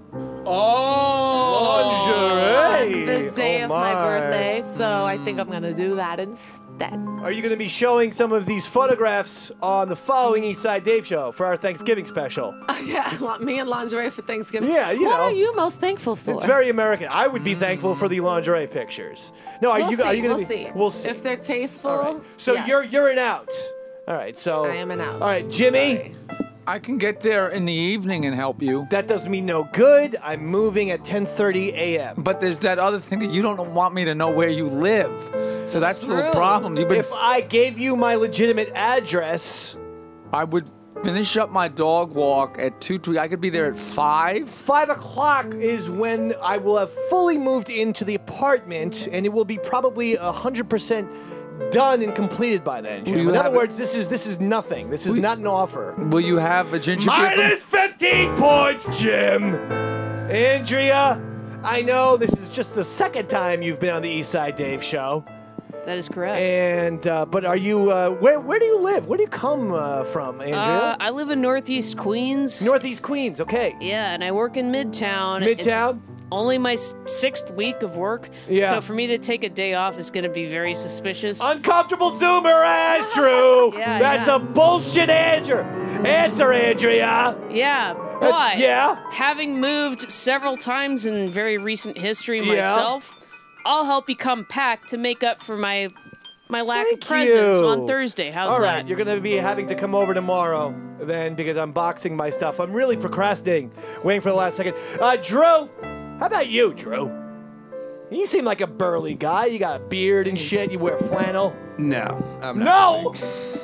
Oh! Lingerie! the day Oh of my my. birthday, so I think I'm gonna do that instead. Are you going to be showing some of these photographs on the following Eastside Dave Show for our Thanksgiving special? Yeah, me and lingerie for Thanksgiving. Yeah, you what know. are you most thankful for? It's very American. I would be thankful for the lingerie pictures. No, are We'll you? see. Are you gonna we'll be? see. We'll see. If they're tasteful. All right. So yes. you're you're an out. All right. So I am an out. All right, Jimmy. Sorry. I can get there in the evening and help you. That does me no good. I'm moving at ten thirty a.m. But there's that other thing that you don't want me to know where you live. So that's the True. problem. You've been If I gave you my legitimate address, I would finish up my dog walk at two, three. I could be there at five. five o'clock is when I will have fully moved into the apartment, and it will be probably a hundred percent done and completed by then. Jim. you In other have a- words, this is this is nothing. This is We- not an offer. Will you have a ginger beer? from- Minus fifteen points, Jim. Andrea, I know this is just the second time you've been on the Eastside Dave Show. That is correct. And uh, but are you uh, where? Where do you live? Where do you come uh, from, Andrea? Uh, I live in Northeast Queens. Northeast Queens. Okay. Yeah, and I work in Midtown. Midtown? It's only my s- sixth week of work. Yeah. So for me to take a day off is going to be very suspicious. Uncomfortable Zoomer as Drew. Yeah, That's yeah. a bullshit answer. Answer, Andrea. yeah, but yeah? having moved several times in very recent history Yeah. myself, I'll help you come pack to make up for my my lack Thank of presence you. on Thursday. How's All that? right, you're gonna be having to come over tomorrow then because I'm boxing my stuff. I'm really procrastinating, waiting for the last second. Uh, Drew, how about you, Drew? You seem like a burly guy. You got a beard and shit. You wear flannel. No, I'm not. No. Frank.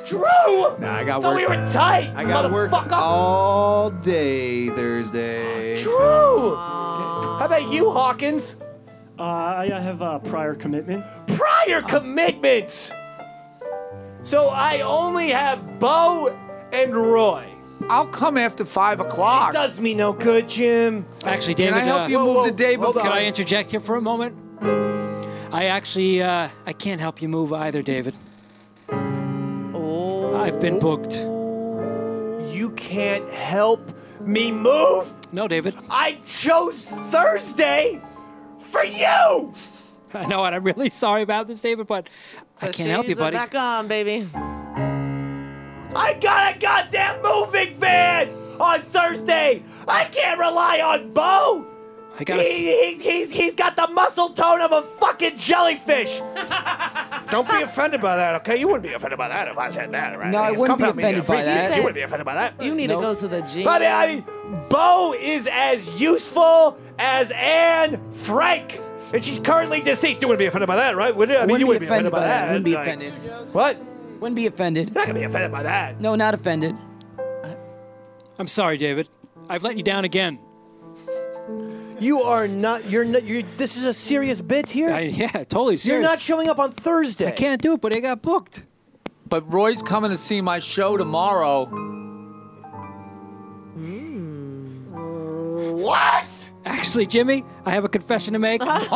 Drew! Nah, I got Thought work. we were tight, I got work motherfucker. all day Thursday. Drew! How about you, Hawkins? Uh, I I have a prior commitment. Prior commitments! So I only have Bo and Roy. I'll come after five o'clock. It does me no good, Jim. Actually, David, Can I help uh, you whoa, move whoa, the day hold before? Can I interject here for a moment? I actually, uh, I can't help you move either, David. Oh. I've been booked. You can't help me move? No, David. I chose Thursday for you! I know, and I'm really sorry about this, David, but I The can't help you, shades are buddy. back on, baby. I got a goddamn moving van on Thursday! I can't rely on Bo! I gotta. s- He, he's, he's, he's got the muscle tone of a fucking jellyfish! Don't be offended by that, okay? You wouldn't be offended by that if I said that, right? No, I It's wouldn't be compound media. offended by Freeze, that. You wouldn't be offended by that. You need Nope. to go to the gym. But I mean, Bo is as useful as Anne Frank. And she's currently deceased. You wouldn't be offended by that, right? Would you? I mean, you wouldn't be offended by that. Wouldn't be Like, offended. What? Wouldn't be offended. You're not going to be offended by that. No, not offended. I'm sorry, David. I've let you down again. You are not, you're not, you're, this is a serious bit here? I, yeah, totally serious. You're not showing up on Thursday. I can't do it, but I got booked. But Roy's coming to see my show tomorrow. What? Actually, Jimmy, I have a confession to make. I,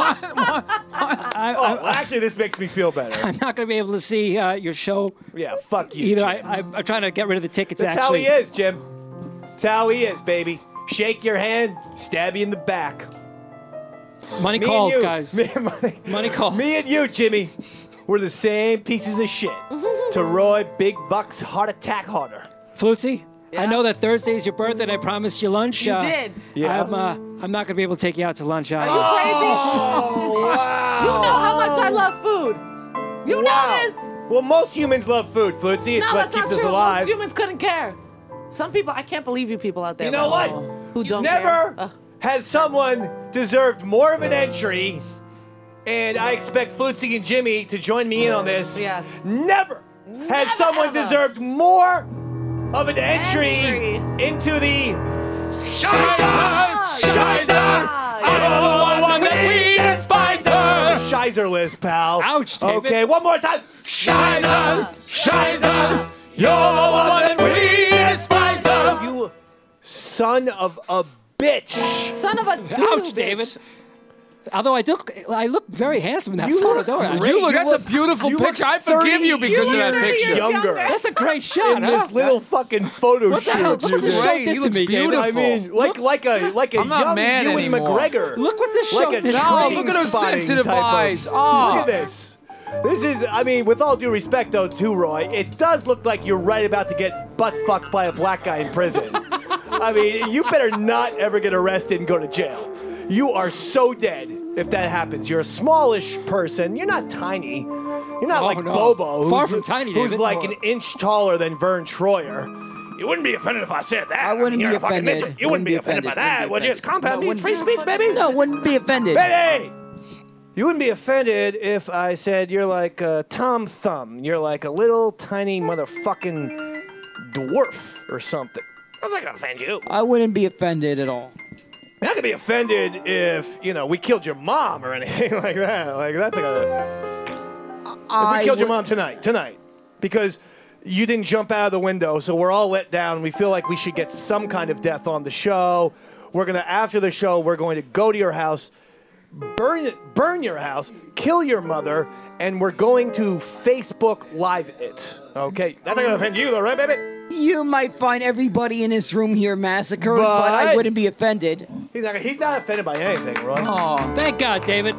Oh, well, actually, this makes me feel better. I'm not going to be able to see uh, your show Yeah, fuck you. either. Jim. I, I, I'm trying to get rid of the tickets, That's actually. how he is, Jim. That's how he is, baby. Shake your hand, stab you in the back. Money Me calls, and you, guys. Me, money, Money calls. me and you, Jimmy, we're the same pieces of shit. To Roy, Big Bucks, heart attack harder. Flutzy, I Yeah. know that Thursday is your birthday, and I promised you lunch. You uh, did. Yeah. I'm, uh, I'm not going to be able to take you out to lunch. Either. Oh, wow. You know how much I love food. You Wow. know this. Well, most humans love food, Flutzy. It's No, what that's not keeps us true. alive. Most humans couldn't care. Some people, I can't believe you people out there. You know by the what? way, Who don't Never care. Ugh. has someone deserved more of an entry, and I expect Flutzy and Jimmy to join me in on this. Yes. Never has Never, someone ever. deserved more of an entry, Entry. into the Shizer! Shizer! the one that we despise her. Shizer list, pal. Ouch, David. Okay, one more time. Shizer, Shizer, you're the one that we despise her. You son of a bitch. Son of a doo Ouch, David. Although I look, I look very handsome in that You photo, look don't I? great. You look, You that's look- a beautiful you look picture. I forgive thirty you because of that years picture. Younger. That's a great shot, in huh? this little fucking photo What the hell? shoot. Look what you the did. show Great, did he to looks me, David. beautiful. I mean, like like a like a I'm not young mad Ewan anymore. McGregor. Look what this show like a did. No, train look at those spotting sensitive type of- eyes. Oh. Look at this. This is, I mean, with all due respect, though, to Roy, it does look like you're right about to get butt fucked by a black guy in prison. I mean, you better not ever get arrested and go to jail. You are so dead if that happens. You're a smallish person. You're not tiny. You're not Oh, like no. Bobo, who's, Far from tiny, who's David. like an inch taller than Vern Troyer. You wouldn't be offended if I said that. I wouldn't You're be a fucking offended. midget. You wouldn't be offended by that, would you? It's compound means free speech, baby. No, wouldn't be offended. Baby! You wouldn't be offended if I said you're like uh, Tom Thumb. You're like a little tiny motherfucking dwarf or something. I'm not gonna offend you. I wouldn't be offended at all. You're not gonna be offended if, you know, we killed your mom or anything like that. Like, that's like a... If I we killed your would- mom tonight, tonight, because you didn't jump out of the window, so we're all let down. We feel like we should get some kind of death on the show. We're gonna, after the show, we're going to go to your house, burn burn your house, kill your mother, and we're going to Facebook Live it. Okay? That's not gonna offend you, though, right, baby? You might find everybody in this room here massacred, but, But- I wouldn't be offended. He's not, he's not offended by anything, Roy. Oh, Thank God, David.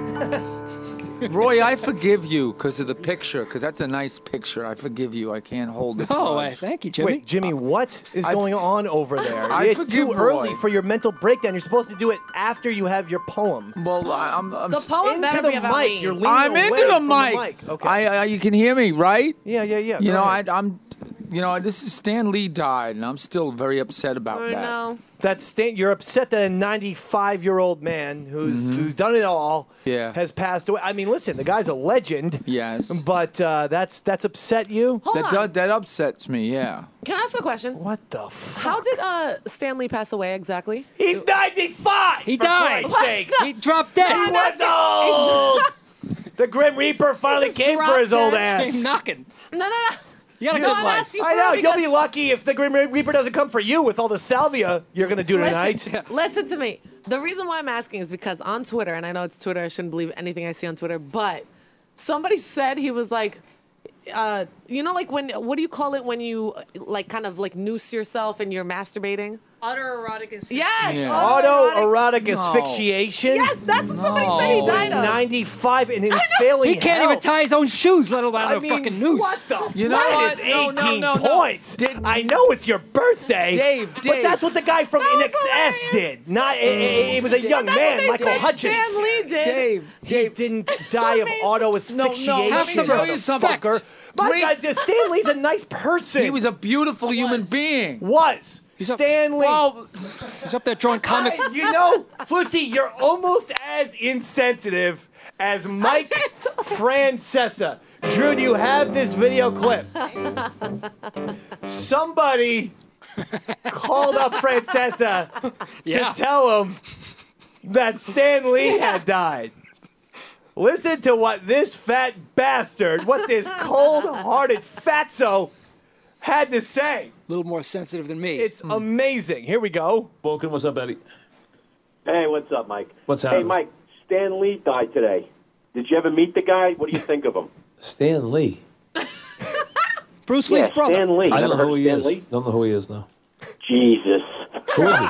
Roy, I forgive you because of the picture, because that's a nice picture. I forgive you. I can't hold it. Oh, uh, thank you, Jimmy. Wait, Jimmy, what is I- going on over there? I it's forgive too early Roy. for your mental breakdown. You're supposed to do it after you have your poem. Well, I, I'm, I'm The s- poem into better the be about mic. me. You're leaning I'm away into the from mic. the mic. Okay. I, I, you can hear me, right? yeah, yeah, yeah. You Go know, I, ahead. I'm. You know, this is Stan Lee died, and I'm still very upset about I that. know. That's Stan, you're upset that a ninety-five-year-old man who's Mhm. who's done it all Yeah. has passed away. I mean, listen, the guy's a legend. Yes. But uh, that's that's upset you. Hold that, on. does- that upsets me, yeah. Can I ask a question? What the fuck? How did uh, Stanley pass away exactly? He's ninety-five. He for died. Christ's sakes. He dropped dead. He was old. The Grim Reaper finally just came for dropped his old dead. ass. Came knocking. No, no, no. You got a No, good I'm life. asking I for know. it You'll be because- lucky if the Grim Reaper doesn't come for you with all the salvia you're going to do tonight. Listen, listen to me. The reason why I'm asking is because on Twitter, and I know it's Twitter, I shouldn't believe anything I see on Twitter, but somebody said he was like, uh, you know, like when, what do you call it when you like kind of like noose yourself and you're masturbating? Autoerotic asphyxiation. Yes. Yeah. Autoerotic No. asphyxiation. Yes, that's what somebody said he No. died of. ninety-five and in failing He can't health. even tie his own shoes, let alone I a mean, fucking noose. what the You know fuck? what? Is No, no, eighteen no, no. points. Did- I know it's your birthday. Dave, But Dave. that's what the guy from That N was X S hilarious. did. Not, it, it, it was a young That's what man, they Michael said Hutchins. Stan Lee did. Dave, He Dave. didn't die of auto asphyxiation. have some respect. motherfucker. My Drink- God, this Stan Lee's a nice person. He was a beautiful human being. Was. He's up- Stan Lee. Well, He's up there drawing comic. I- you know, Flutzy, you're almost as insensitive as Mike Francesa. Drew, do you have this video clip? Somebody called up Francesa Yeah. to tell him that Stan Lee had died. Listen to what this fat bastard, what this cold-hearted fatso had to say. A little more sensitive than me. It's amazing. Here we go. Woken, what's up, Eddie? Hey, what's up, Mike? What's Hey, happening? Mike, Stan Lee died today. Did you ever meet the guy? What do you think of him? Stan Lee. Bruce Yeah, Lee's brother. Stan Lee. I Never don't know heard who of he Stan is. Lee? Don't know who he is now. Jesus. Who is he?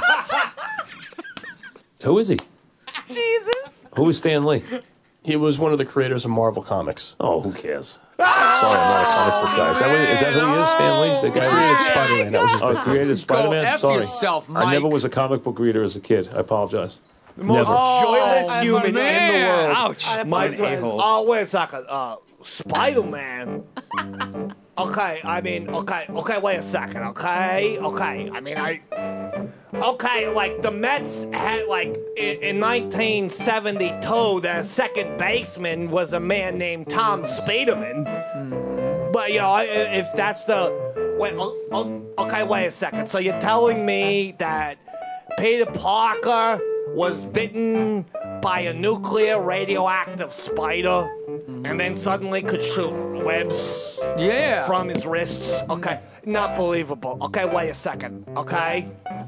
Who is he? Jesus. Who is Stan Lee? He was one of the creators of Marvel Comics. Oh, who cares? Sorry, I'm not a comic book guy. Is that, what, is that who he is, Stan Lee? The guy who created Spider-Man. That was his Oh, big created Spider-Man? F Sorry. yourself, I never Mike. was a comic book reader as a kid. I apologize. The most Never. joyless Oh, human in the man. world. Ouch. Mike, What an a-hole. oh, wait a second. Uh, Spider-Man. Okay, I mean, okay, okay, wait a second, okay? Okay, I mean, I... Okay, like, the Mets had, like, in, in nineteen seventy-two, their second baseman was a man named Tom Spademan. But, you know, I- if that's the... Wait, oh, oh, okay, wait a second. So you're telling me that Peter Parker was bitten by a nuclear radioactive spider and then suddenly could shoot webs Yeah. from his wrists? Okay, not believable. Okay, wait a second, okay?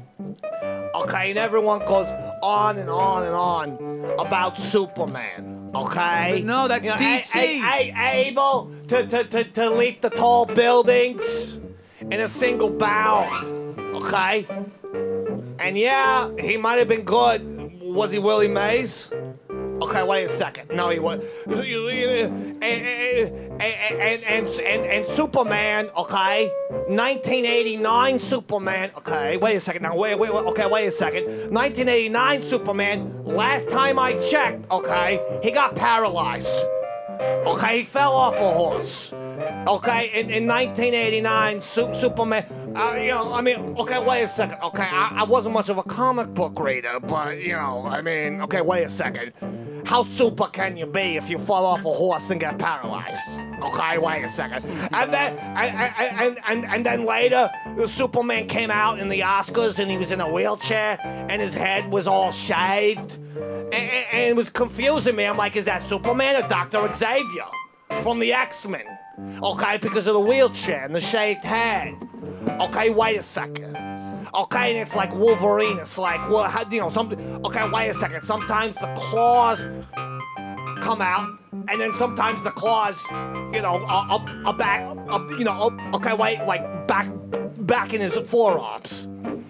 Okay, and everyone goes on and on and on about Superman, okay? But no, that's You know, D C. A- a- a- able to, to, to, to leap the tall buildings in a single bound, okay? And yeah, he might have been good. Was he Willie Mays? Okay, wait a second. No, he was. And, and, and, and, and, and Superman, okay? nineteen eighty-nine Superman, okay? Wait a second. Now, wait, wait, wait. Okay, wait a second. nineteen eighty-nine Superman, last time I checked, okay, he got paralyzed. Okay, he fell off a horse. Okay, in, in nineteen eighty-nine, Su- Superman, uh, you know, I mean, okay, wait a second. Okay, I, I wasn't much of a comic book reader, but, you know, I mean, okay, wait a second. How super can you be if you fall off a horse and get paralyzed? Okay, wait a second. And then, and, and, and, and then later, the Superman came out in the Oscars and he was in a wheelchair and his head was all shaved. And, and, and it was confusing me. I'm like, is that Superman or Doctor Xavier from the X-Men? Okay, because of the wheelchair and the shaved head. Okay, wait a second. Okay, and it's like Wolverine. It's like, well, how, you know, something. Okay, wait a second. Sometimes the claws come out, and then sometimes the claws, you know, are, are, are back. Are, you know, are, okay, wait, like back, back in his forearms.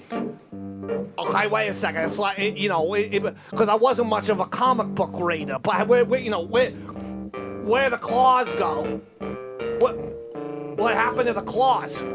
Okay, wait a second. It's like, it, you know, because I wasn't much of a comic book reader, but where, where, you know, where, where the claws go? What, what happened to the claws?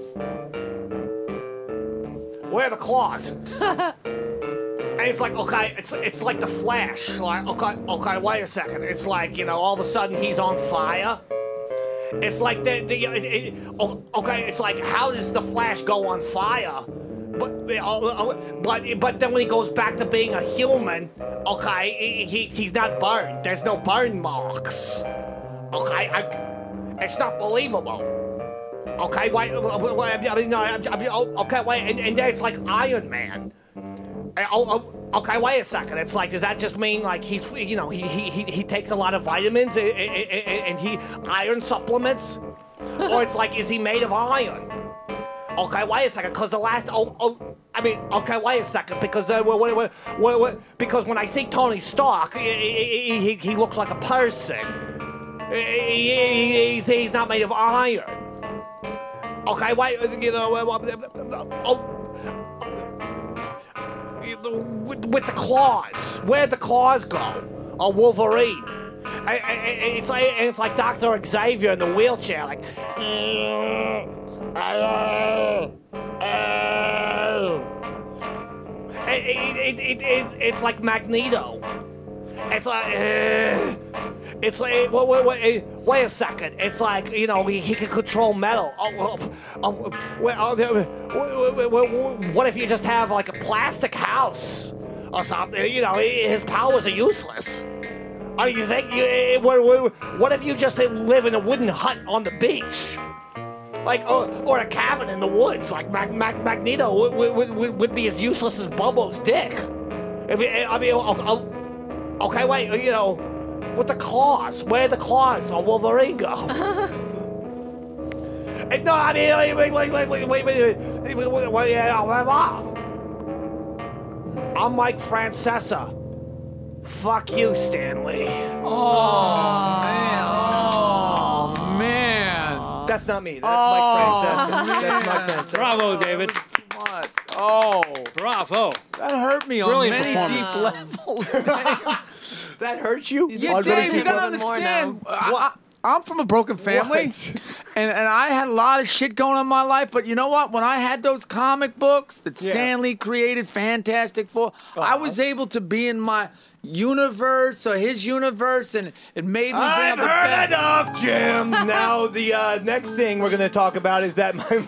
Where are the claws? And it's like, okay, it's it's like the Flash. Like, okay, okay, wait a second. It's like, you know, all of a sudden he's on fire. It's like the, the it, it, oh, okay. It's like how does the Flash go on fire? But but but then when he goes back to being a human, okay, he, he's not burned. There's no burn marks. Okay, I, it's not believable. Okay, wait, I mean, no, I mean, okay, wait, and, and then it's like Iron Man. Oh, oh, okay, wait a second. It's like, does that just mean like he's, you know, he he he, he takes a lot of vitamins and, and, and he iron supplements, or it's like, is he made of iron? Okay, wait a second, because the last, oh, oh, I mean, okay, wait a second, because the, what, what, what, what, because when I see Tony Stark, he, he, he looks like a person. He, he's, he's not made of iron. Okay, wait, you know, oh, with, with the claws, where'd the claws go? A Wolverine. I, I, it's like it's like Doctor Xavier in the wheelchair, like. Mm, Uh, uh, it, it, it, it, it's like Magneto. It's like, uh, it's like, wait, wait, wait, wait a second. It's like, you know, he, he can control metal. Oh, oh, oh, what if you just have like a plastic house or something? You know, his powers are useless. Oh, you think, you, what if you just live in a wooden hut on the beach? Like, or, or a cabin in the woods, like Mag, Mag, Magneto would, would, would, would be as useless as Bobo's dick. If it, I mean, okay, wait, you know, with the claws, where the claws on Wolverine go? And no, I mean, wait, wait, wait, wait, wait, wait, wait, wait, wait, wait, yeah, I'm Mike Francesa. Fuck you, Stanley. Oh, man. Oh, man. That's not me. That's oh, Mike Francesa. That's Mike Francesa. Bravo, David. What? Oh. Bravo. That hurt me Brilliant on many performance. deep levels. That hurt you? Yeah, On many Dave, you deep gotta levels? understand. What? I, I'm from a broken family, What? and and I had a lot of shit going on in my life. But you know what? When I had those comic books that Yeah. Stan Lee created, Fantastic Four, I was able to be in my universe or his universe, and it made me. I've bring up the heard best. enough, Jim. Now the uh, next thing we're going to talk about is that my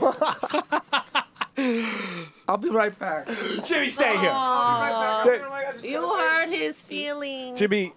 mom. I'll be right back. Jimmy, stay here. Aw. Stay- You hurt his feelings. Jimmy,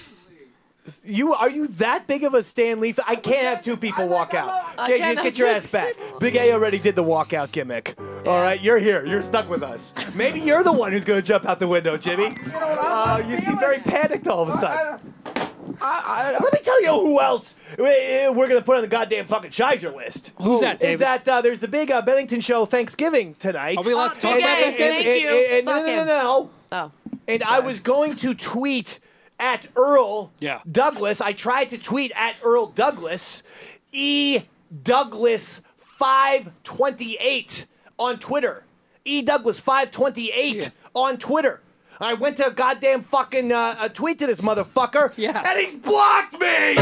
you are you that big of a Stan Lee fan? I can't have two people walk out. I Get, can't get, have your two ass back. Big A already did the walkout gimmick. All right, you're here. You're stuck with us. Maybe you're the one who's going to jump out the window, Jimmy. Uh, you seem very panicked all of a sudden. I, I, Let me tell you who else we're going to put on the goddamn fucking Shizer list. Who's that, Is David? that uh, there's the big uh, Bennington Show Thanksgiving tonight. Are we allowed to talk Big about A, that, David? thank you. and- no, Fuck no, no, him. no. Oh. And I was going to tweet at Earl Yeah. Douglas. I tried to tweet at Earl Douglas, E Douglas five twenty-eight on Twitter. E Douglas five twenty-eight on Twitter. I went to a goddamn fucking uh, a tweet to this motherfucker, Yeah. and he's blocked me.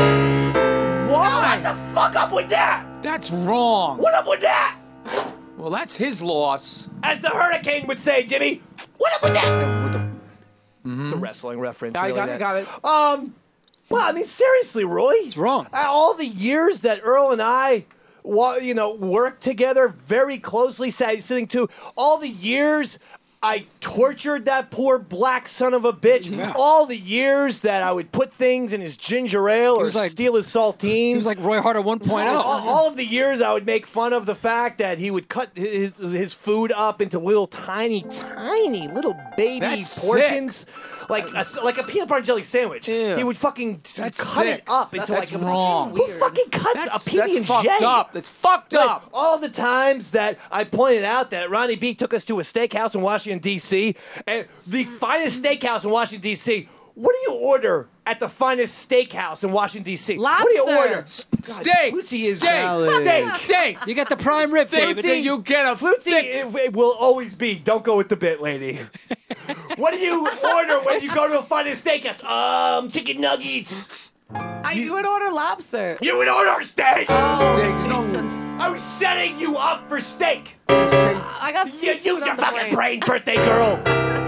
why? What the fuck up with that? That's wrong. What up with that? Well, that's his loss. As the Hurricane would say, Jimmy. What up with that? With the- It's a wrestling reference. I really, got that. it, got it. Um, well, I mean, seriously, Roy. It's wrong. Uh, All the years that Earl and I, wa- you know, worked together very closely, sat, sitting to all the years I tortured that poor black son of a bitch. Yeah. All the years that I would put things in his ginger ale or was like- steal his saltines. He was like Roy Harder one point all, oh. all of the years I would make fun of the fact that he would cut his, his food up into little tiny, tiny little baby That's portions, like a, like a peanut butter and jelly sandwich. Ew. He would fucking That's cut sick. it up into That's like a wrong. Who fucking cuts That's, a P B and that's J? fucked up. That's fucked Like, up. all the times that I pointed out that Ronnie B took us to a steakhouse in Washington, D C, and the finest steakhouse in Washington, D C. What do you order at the finest steakhouse in Washington, D C? What do you Lobster. order? Steak. Flutzy is Steak. steak. Steak. You got the prime rib, David. Flutzy, you get a Flutzy, thick- it, it will always be. Don't go with the bit, lady. What do you order when you go to a finest steakhouse? Um, chicken nuggets. I, you would order lobster. You would order steak. Oh, I was setting you up for steak. I got You seafood use on your the fucking plate. brain, birthday girl.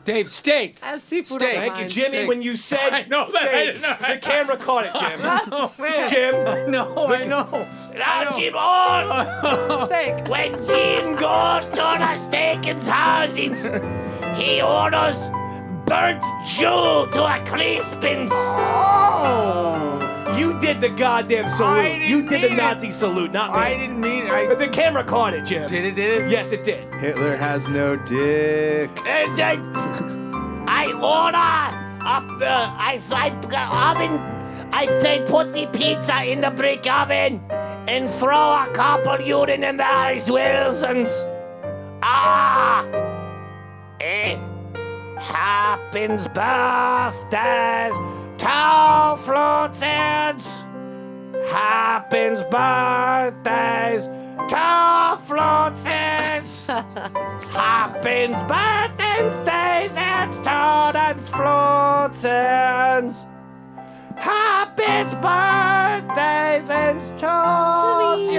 Dave, steak. I have seafood Steak. on Thank you, mine. Jimmy. Steak. When you said I know that. I steak, didn't know. the camera caught it, Jim. Oh, man. Jim. I know, I know. Now, Jim, on. Steak. When Jim goes to the steak's houses, he orders burnt Jew to a crispins. Oh. You did the goddamn salute. You did the mean Nazi salute, not me. I didn't mean I But the camera caught it, Jim. Did it, did it? Yes, it did. Hitler has no dick. And then I order up the I I oven. I say put the pizza in the brick oven and throw a couple urine in there as Wilsons. Ah, eh. Happens birthdays to Floatsins. Happens birthdays to Floatsins. Happens birthdays and students Floatsins. Happens birthdays and students.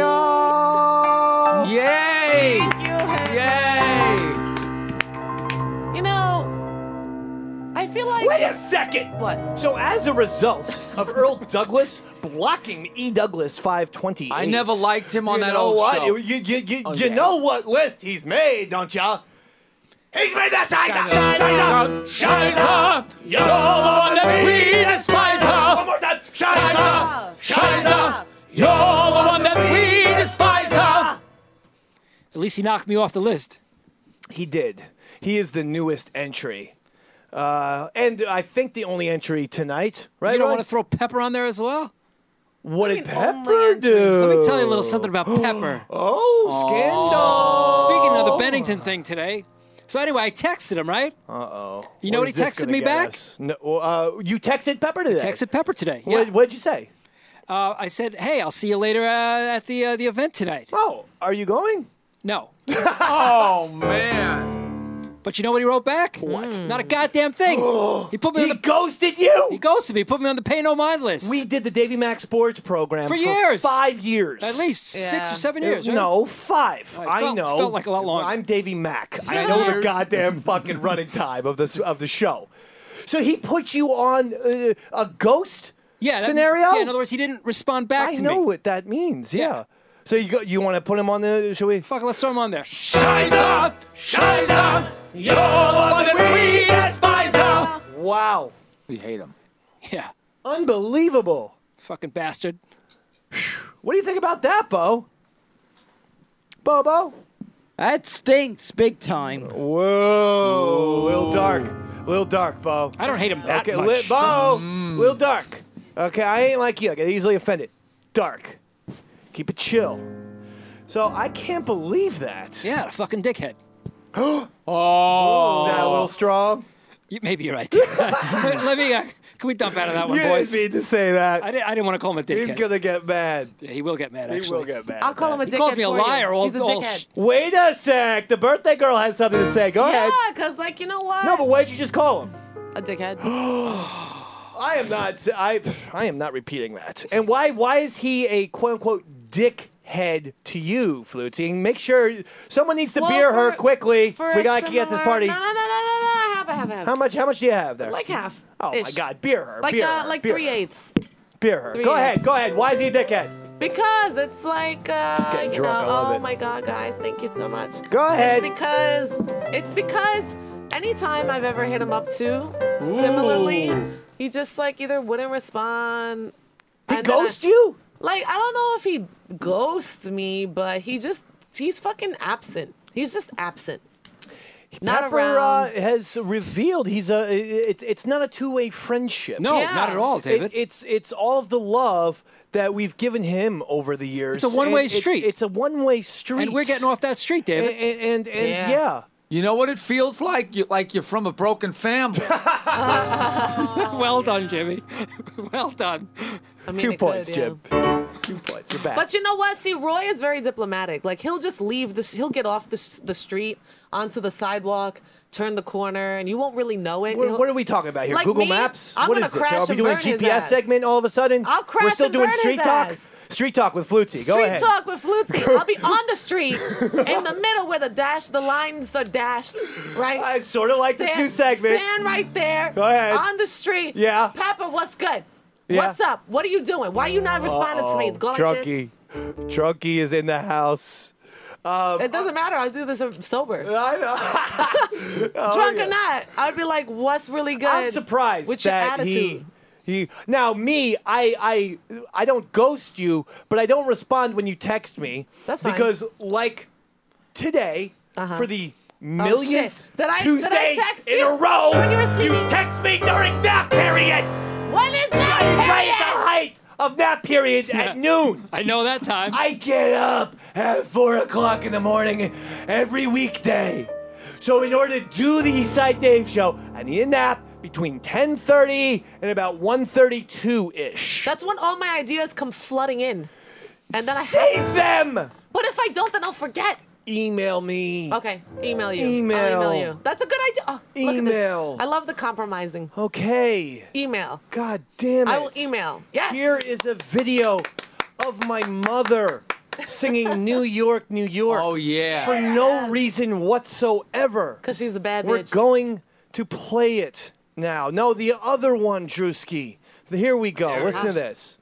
Yay! Thank you, Henry. Yay! You know, I feel like. Wait a second. What? So as a result of Earl Douglas blocking E. Douglas five twenty-eight, I never liked him on you that know old what? show. You, you, you, you, Oh, you yeah. know what list he's made, don't ya? He's made that Shiza! Shiza! Shiza! You're the one that we despise her! One more time! Shiza! Shiza! You're the one that we despise her! At least he knocked me off the list. He did. He is the newest entry. Uh, and I think the only entry tonight, right? You don't Roy? want to throw Pepper on there as well? What I did mean, Pepper only do? Let me tell you a little something about Pepper. Oh, scandal! Speaking of the Bennington thing today. So anyway, I texted him, right? Uh-oh. You know what he texted me back? No, uh, you texted Pepper today? Texted Pepper today. What, Yeah. What'd you say? Uh, I said, "Hey, I'll see you later uh, at the uh, the event tonight." Oh, are you going? No. Oh man! But you know what he wrote back? What? Not a goddamn thing. he put me He on the ghosted you? he ghosted me. He put me on the pay no mind list. We did the Davy Mac Sports program For years. five years. At least six Yeah. or seven years. Right? No, five. Oh, it I felt- know. felt like a lot longer. I'm Davy Mac. I Ten know the years. goddamn fucking running time of this of the show. So he put you on uh, a ghost yeah, that- scenario? Yeah. In other words, he didn't respond back I to know me. what that means. Yeah. Yeah. So you go, you want to put him on the? Should we? Fuck, let's throw him on there. Shiza! Shiza! You're the one that we despise her! Wow. We hate him. Yeah. Unbelievable. Fucking bastard. What do you think about that, Bo? Bobo? That stinks big time. Whoa. Little dark. Little dark, Bo. I don't hate him that Okay, much. li- Bo. Little dark. Okay, I ain't like you. I get easily offended. Dark. Keep it chill. So I can't believe that. Yeah, a fucking dickhead. Oh. Is that a little strong? You, maybe you're right. let, let me. Uh, can we dump out of that one, You boys? didn't mean to say that. I didn't. I didn't want to call him a dickhead. He's gonna get mad. Yeah, he will get mad. He Actually, will get mad. I'll call him a He dickhead. calls me a for you. liar all- He's a all dickhead. sh- Wait a sec. The birthday girl has something to say. Go ahead. Yeah, because, like, you know what? No, but why'd you just call him? A dickhead. I am not. I I am not repeating that. And why why is he a quote unquote dickhead to you, Flutie? Make sure someone needs to Well, beer her for- quickly. for We a gotta get this similar- party. No, no, no, no, no, no. Half, half, half. How much? How much do you have there? Like half. Oh my ish. God! Beer her. Like beer uh, her, like beer three her. eighths. Beer her. Three Go ahead. eighths. Go ahead. Why is he a dickhead? Because it's like, uh, getting you drunk, know, I love oh it. my God, guys, thank you so much. Go ahead. It's because, it's because anytime I've ever hit him up too, similarly, he just like either wouldn't respond. He and then ghosts I- you? Like, I don't know if he ghosts me, but he just, he's fucking absent. He's just absent. Not Pepper around. uh, has revealed he's a. It, it's not a two-way friendship. No, Yeah. not at all, David. It, it's it's all of the love that we've given him over the years. It's a one-way And it's- street. It's, a one-way street, and we're getting off that street, And David. and, and, and Yeah. yeah. You know what it feels like? You like you're from a broken family. well done, Jimmy. well done. I mean, Two it could, points, yeah. Jim. Two points. You're back. But you know what? See, Roy is very diplomatic. Like he'll just leave the he'll get off the the street onto the sidewalk, turn the corner, and you won't really know it. What, He'll- what are we talking about here? Like Google me, Maps? I'm what gonna is this? crash Are we and doing burn G his P S ass. segment all of a sudden? I'll crash We're still and doing burn street his talk? ass. Street talk with Flutzy. Go Street ahead. talk with Flutzy. I'll be on the street in the middle where the dash, the lines are dashed, right? I sort of like this Stand- new segment. Stand right there. Go ahead. On the street. Yeah. Pepper, what's good? Yeah. What's up? What are you doing? Why are you not responding to me? Go like Drunky. Drunky is in the house. Um, this. It doesn't matter. I'll do this sober. I know. Oh, Drunk yeah. or not, I'd be like, what's really good? I'm surprised with your that attitude. he he. Now me, I I I don't ghost you, but I don't respond when you text me. That's fine. Because like today, Uh-huh. for the Oh, millionth shit. Did I- Tuesday did I text in you a row, when you were you sleeping? text me during nap period. When is that Right, period? right at the height of nap period at noon. I know that time. I get up at four o'clock in the morning every weekday. So in order to do the Eastside Dave show, I need a nap between ten thirty and about one thirty-two-ish. That's when all my ideas come flooding in. And then I Save have them! But if I don't, then I'll forget. Email me. Okay, email you. Email. I'll email you. That's a good idea. Oh, look at this. Email. I love the compromising. Okay. Email. God damn it. I will email. Yes. Here is a video of my mother singing New York, New York. Oh, yeah. For no reason whatsoever. Because she's a bad We're bitch. going to play it now. No, the other one, Drewski. Here we go. There. Listen to this.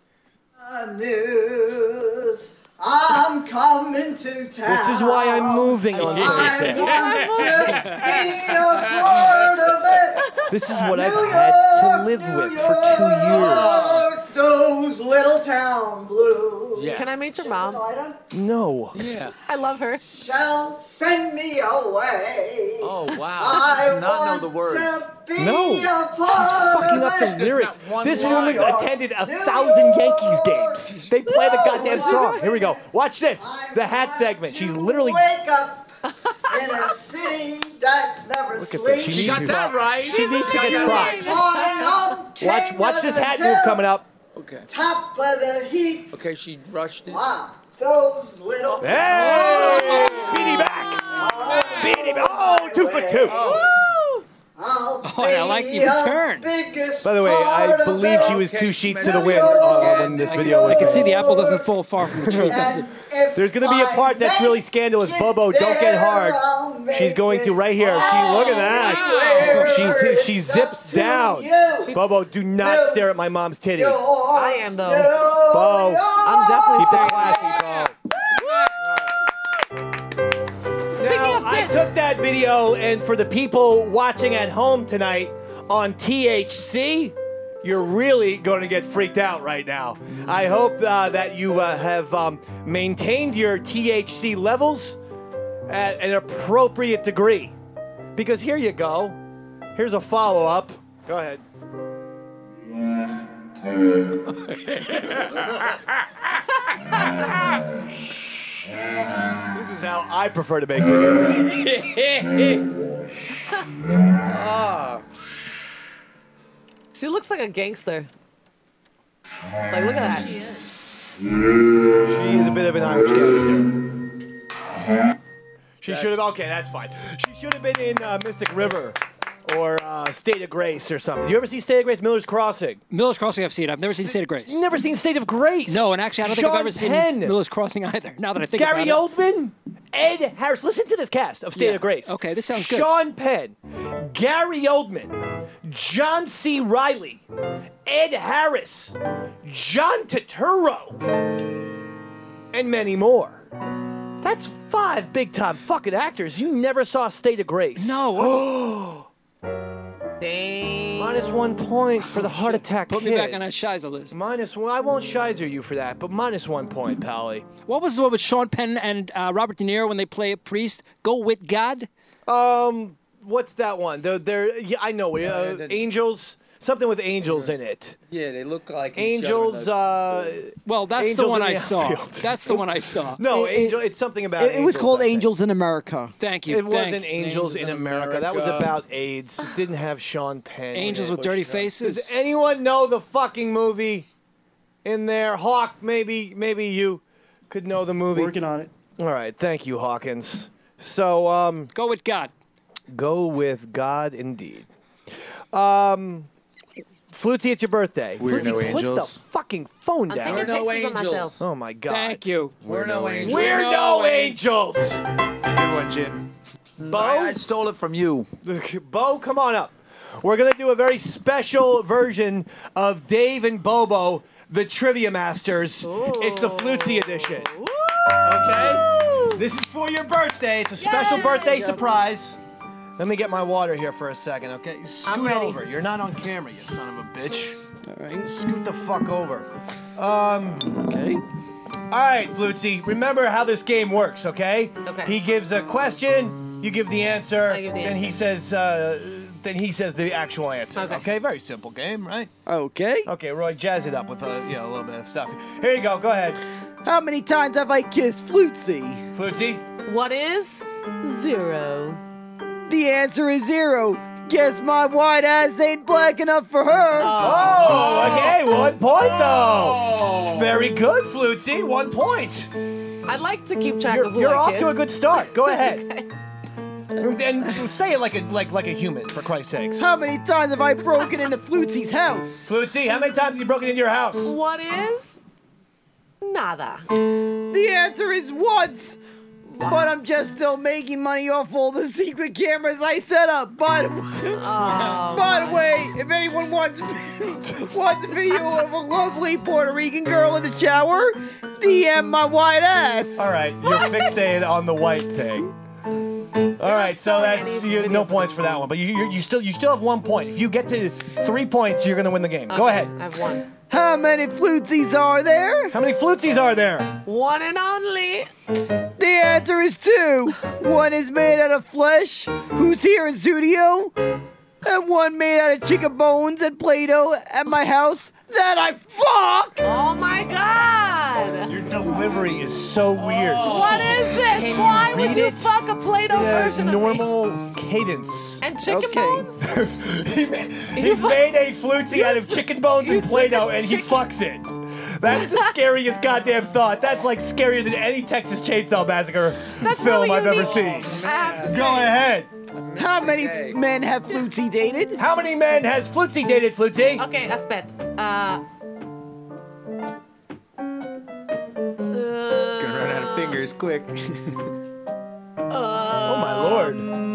News. I'm coming to town. This is why I'm moving on Thursday. I want to be a part of it. This is what I've New had to York, live New with for two years. York, those little town blues. Yeah. Can I meet your mom? No. Yeah. I love her. Shall send me away. Oh, wow. I She does not know want the words. to be No. a He's part fucking of up it. the lyrics. one This line. woman's attended a thousand Yankees games. They play the goddamn song. Here we go. Watch this. The hat segment. She's literally. Wake up in a city that never Look at sleeps. this. She She needs got to- that right. She needs to get amazing. props. Born on Watch, King watch of this the hat Hill, move coming up. Okay. Top of the heap. Okay, she rushed it. Wow, those little. Hey! Beanie back. Beanie back. Oh, two for two. I'll Oh, and I like be your a turn. biggest By the way, part I of believe it. she was two sheets to the wind uh, when this video I was can made. see the apple doesn't fall far from the tree. That's it. And if There's going to be a I part that's really make scandalous. it Bobo, don't get there, hard. I'll make She's going to it right here. She look at that. clear. She she zips down. you. Bobo, do not stare at my mom's titty. I am, though. Bo, I'm definitely keep it staring. classy, Bo. Speaking Now, of I tits. took that video, and for the people watching at home tonight on T H C, you're really going to get freaked out right now. I hope uh, that you uh, have um, maintained your T H C levels at an appropriate degree. Because here you go. Here's a follow-up. Go ahead. This is how I prefer to make videos. Ah. She looks like a gangster. Like, look at that. She is a bit of an Irish gangster. She should have. Okay, that's fine. She should have been in uh, Mystic River or uh, State of Grace or something. You ever see State of Grace? Miller's Crossing. Miller's Crossing, I've seen. I've never seen State of Grace. You never seen State of Grace? No, and actually, I don't think I've Sean ever seen Penn. Miller's Crossing either. Now that I think Gary about it. Oldman, Ed Harris. Listen to this cast of State Yeah. of Grace. Okay, this sounds good. Sean Penn, Gary Oldman, John C. Reilly, Ed Harris, John Turturro, and many more. That's five big-time fucking actors. You never saw State of Grace. No. Dang. Minus one point for the heart attack Put kid. me back on that Shiza list. Minus one. I won't Shizer you for that, but minus one point, Pally. What was the one with Sean Penn and uh, Robert De Niro when they play a priest? Go with God? Um, what's that one? The, they're, yeah, I know. Uh, Yeah, that's- angels. Something with angels in it. Yeah, they look like Angels. Uh, Well, that's Angels the one in I the saw. outfield. That's the one I saw. no, It- angel. It's something about. It, it was angels, called I think. Angels in America. Thank you. It thank wasn't you. Angels in America. That was America. about AIDS. It didn't have Sean Penn. in Angels it. with dirty Does faces. anyone know the fucking movie in there. Hawk, maybe maybe you could know the movie. Working on it. All right, thank you, Hawkins. So, um, go with God. Go with God, indeed. Um, Flutzy, it's your birthday. We're Flutzy, no put angels. the fucking phone I'm down. taking no pictures of angels. myself. Oh my God. Thank you. We're no angels. We're no angels. Good one, Jin. Bo, I, I stole it from you. Bo, come on up. We're gonna do a very special version of Dave and Bobo, the Trivia Masters. It's the Flutzy edition. Okay? This is for your birthday. It's a special Yay! birthday surprise. Let me get my water here for a second, okay? Scoot I'm ready. over. You're not on camera, you son of a bitch. All right. Scoot the fuck over. Um, Okay. all right, Flutzy. Remember how this game works, okay? Okay. He gives a question, you give the answer, I give the then he answer. says, uh, then he says the actual answer. Okay. Very simple game, right? Okay. Okay, Roy, jazz it up with a, you know, a little bit of stuff. Here you go. Go ahead, How many times have I kissed Flutzy? Flutzy. What is zero? The answer is zero. Guess my white ass ain't black enough for her. Oh, okay, one point though. Very good, Flutzy. One point. I'd like to keep track You're, of who you're I off kiss. to a good start. Go ahead. And say it like a like like a human, for Christ's sakes. How many times have I broken into Flutzy's house? Flutzy, how many times have you broken into your house? What is nada? The answer is once. But I'm just still making money off all the secret cameras I set up. But by the way, if anyone wants wants a video of a lovely Puerto Rican girl in the shower, D M my white ass. All right, you're fixated on the white thing. All right, so that's you, no points for that one. But you, you you still you still have one point. If you get to three points, you're gonna win the game. Go ahead. I have one. How many Flutzies are there? How many Flutzies are there? One and only. The answer is two. One is made out of flesh, who's here in studio, and one made out of chicken bones and Play-Doh at my house that I fuck. Oh my God. Your delivery is so weird. What is this? Can Why you would read you it? fuck a Play-Doh Yeah, version of me? normal cadence. And chicken Okay. bones? he, he's made a Flutzy out of chicken bones and Play-Doh, and he chicken- fucks it. That's the scariest goddamn thought. That's like scarier than any Texas Chainsaw Massacre That's film really I've ever unique. seen. I have to say. Go ahead. How many men have Flutzy dated? How many men has Flutzy dated, Flutzy? Okay, aspetta. Uh, Gonna run out of fingers quick. Oh my lord.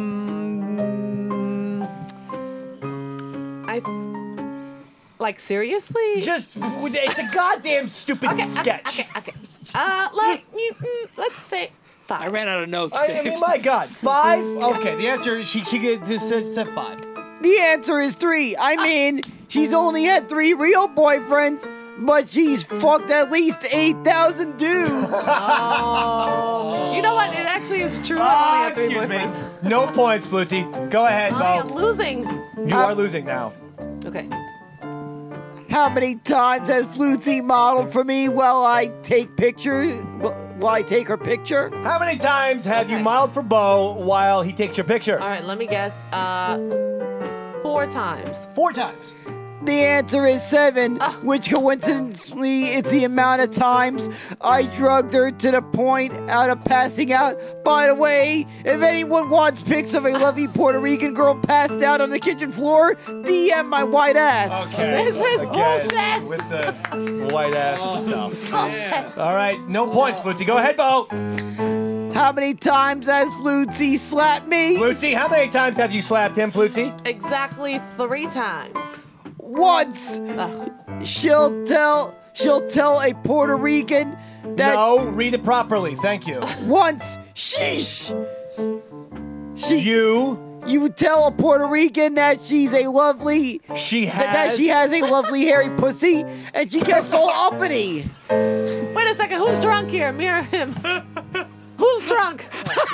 I like seriously. Just it's a goddamn stupid okay, sketch. Okay, okay, okay. Uh, like you, mm, let's say five. I ran out of notes. I, I Dave. mean, my God, five? Okay, the answer is she she get- just said, said five. The answer is three. I mean, she's only had three real boyfriends, but she's fucked at least eight thousand dudes. Oh. You know what? It actually is true. Ah, I only have three excuse me. boyfriends. No points, Flutzy. Go ahead, I am Bo. losing. You are losing now. Okay. How many times has Flutzy modeled for me while I take pictures? While I take her picture? How many times have you modeled for Bo while he takes your picture? All right. Let me guess. Uh, four times. Four times. The answer is seven, which coincidentally is the amount of times I drugged her to the point out of passing out. By the way, if anyone wants pics of a lovely Puerto Rican girl passed out on the kitchen floor, D M my white ass. Okay. This is Again, bullshit. With the white ass stuff. Bullshit. All right, no points, Flutzy. Go ahead, Bo. How many times has Flutzy slapped me? Flutzy, how many times have you slapped him, Flutzy? Exactly three times. Once. Ugh. She'll tell she'll tell a Puerto Rican that No, read it properly. Thank you. once sheesh. She You, you tell a Puerto Rican that she's a lovely she has. that she has a lovely hairy pussy and she gets all uppity. Wait a second. Who's drunk here? Me or him? Who's drunk?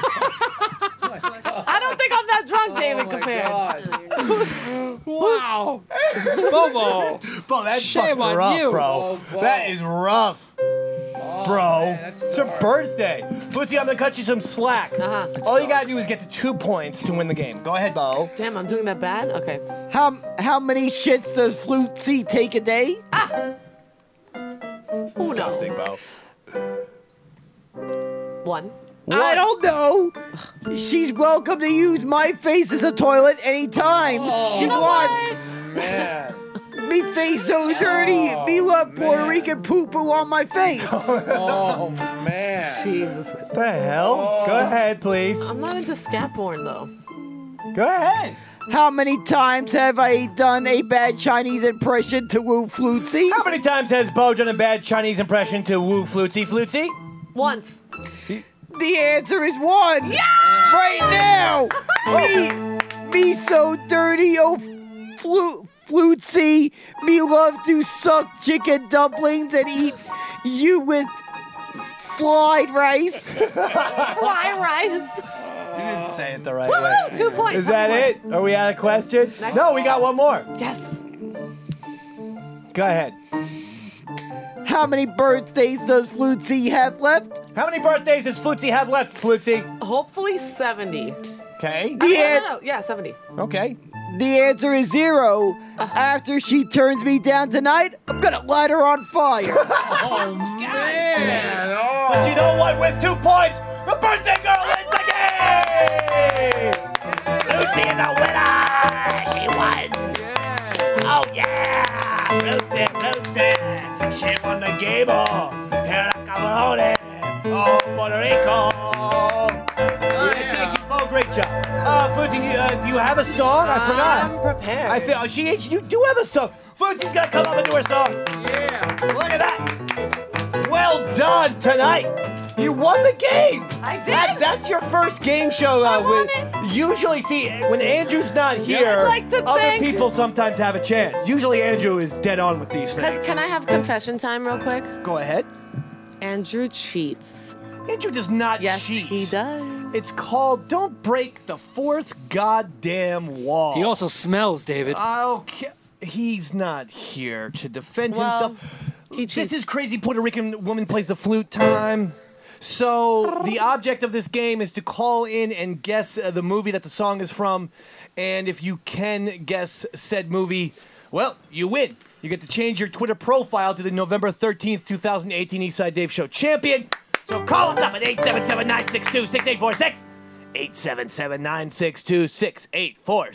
I don't think I'm that drunk, David. Oh my compared. God. Who's, Wow. Bobo. Bo, that's Shame fucking on rough, you. bro. Oh, Bo. That is rough, bro. man, that's it's your dark. birthday. Flutzy, I'm gonna cut you some slack. Uh-huh. All you gotta do is get to two points to win the game. Go ahead, Bo. damn, I'm doing that bad. Okay. How how many shits does Flutzy take a day? Disgusting, Bo. One. I don't know. She's welcome to use my face as a toilet anytime she wants. Man. Me face so dirty. Me love Puerto Rican poo-poo on my face. Oh, man. Jesus. What the hell? Go ahead, please. I'm not into scat porn though. Go ahead. How many times have I done a bad Chinese impression to Wu Flutzy? How many times has Bo done a bad Chinese impression to Wu Flutzy Flutzy? Once. The answer is one. Yeah! Right now. me, me so dirty, oh flu, Flutzy. Me love to suck chicken dumplings and eat you with fried rice. Fly rice. You didn't say it the right Woo! way. Two points. Is that One it? Are we out of questions? No, we got one more. Yes. Go ahead. How many birthdays does Flutzy have left? How many birthdays does Flutzy have left, Flutzy? Hopefully seventy. Okay. No, The, no, an- no, no. Yeah, seventy. Okay. the answer is zero. After she turns me down tonight, I'm gonna light her on fire. Oh, man. Oh. But you know what? With two points, the birthday girl wins the game! Flutzy is the winner! She won! Oh, yeah! Flutzy, Flutzy! She won the game! Oh, here I come, oh, Puerto Rico! Yeah, thank you, Bo. Great job. Uh, Flutzy, uh, do you have a song? I forgot. I'm prepared. I feel she. You do have a song. Flutzy's gonna come up and do her song. Yeah. Look at that. Well done tonight. You won the game. I did. That, that's your first game show. Uh, I won with, it. Usually, see, when Andrew's not here, I'd like to other thank- people sometimes have a chance. Usually, Andrew is dead on with these things. Can I have confession time real quick? Go ahead. Andrew cheats. Andrew does not Yes, cheat. he does. It's called "Don't Break the Fourth Goddamn Wall." He also smells, David. Okay, he's not here to defend Well, himself. he This cheats. is crazy Puerto Rican woman plays the flute time. So the object of this game is to call in and guess uh, the movie that the song is from, and if you can guess said movie, well, you win. You get to change your Twitter profile to the November thirteenth, twenty eighteen Eastside Dave Show champion. So call us up at eight seven seven, nine six two, six eight four six. eight seven seven, nine six two, six eight four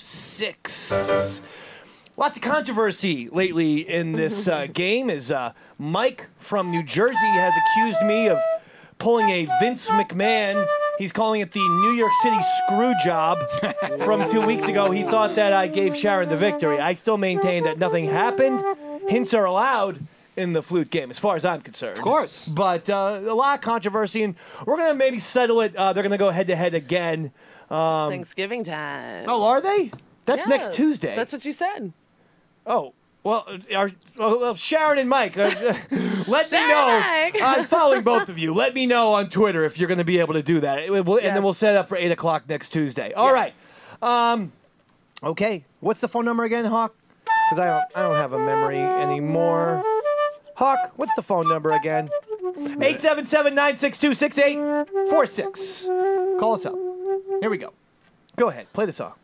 six. Lots of controversy lately in this uh, game as uh, Mike from New Jersey has accused me of pulling a Vince McMahon. He's calling it the New York City screw job from two weeks ago. He thought that I gave Sharon the victory. I still maintain that nothing happened. Hints are allowed in the flute game, as far as I'm concerned. Of course. But uh, a lot of controversy, and we're going to maybe settle it. Uh, they're going to go head-to-head again. Um, Thanksgiving time. oh, are they? That's Yeah, next Tuesday. That's what you said. Oh, well, uh, are, well, well, Sharon and Mike, uh, let me Sharon know. and Mike. I'm following both of you. Let me know on Twitter if you're going to be able to do that. It will- And Yes. then we'll set up for eight o'clock next Tuesday. All right. Um, okay. What's the phone number again, Hawk? Because I don't, I don't have a memory anymore. Hawk, what's the phone number again? eight seven seven, nine six two, six eight four six. Call us up. Here we go. Go ahead. Play the song.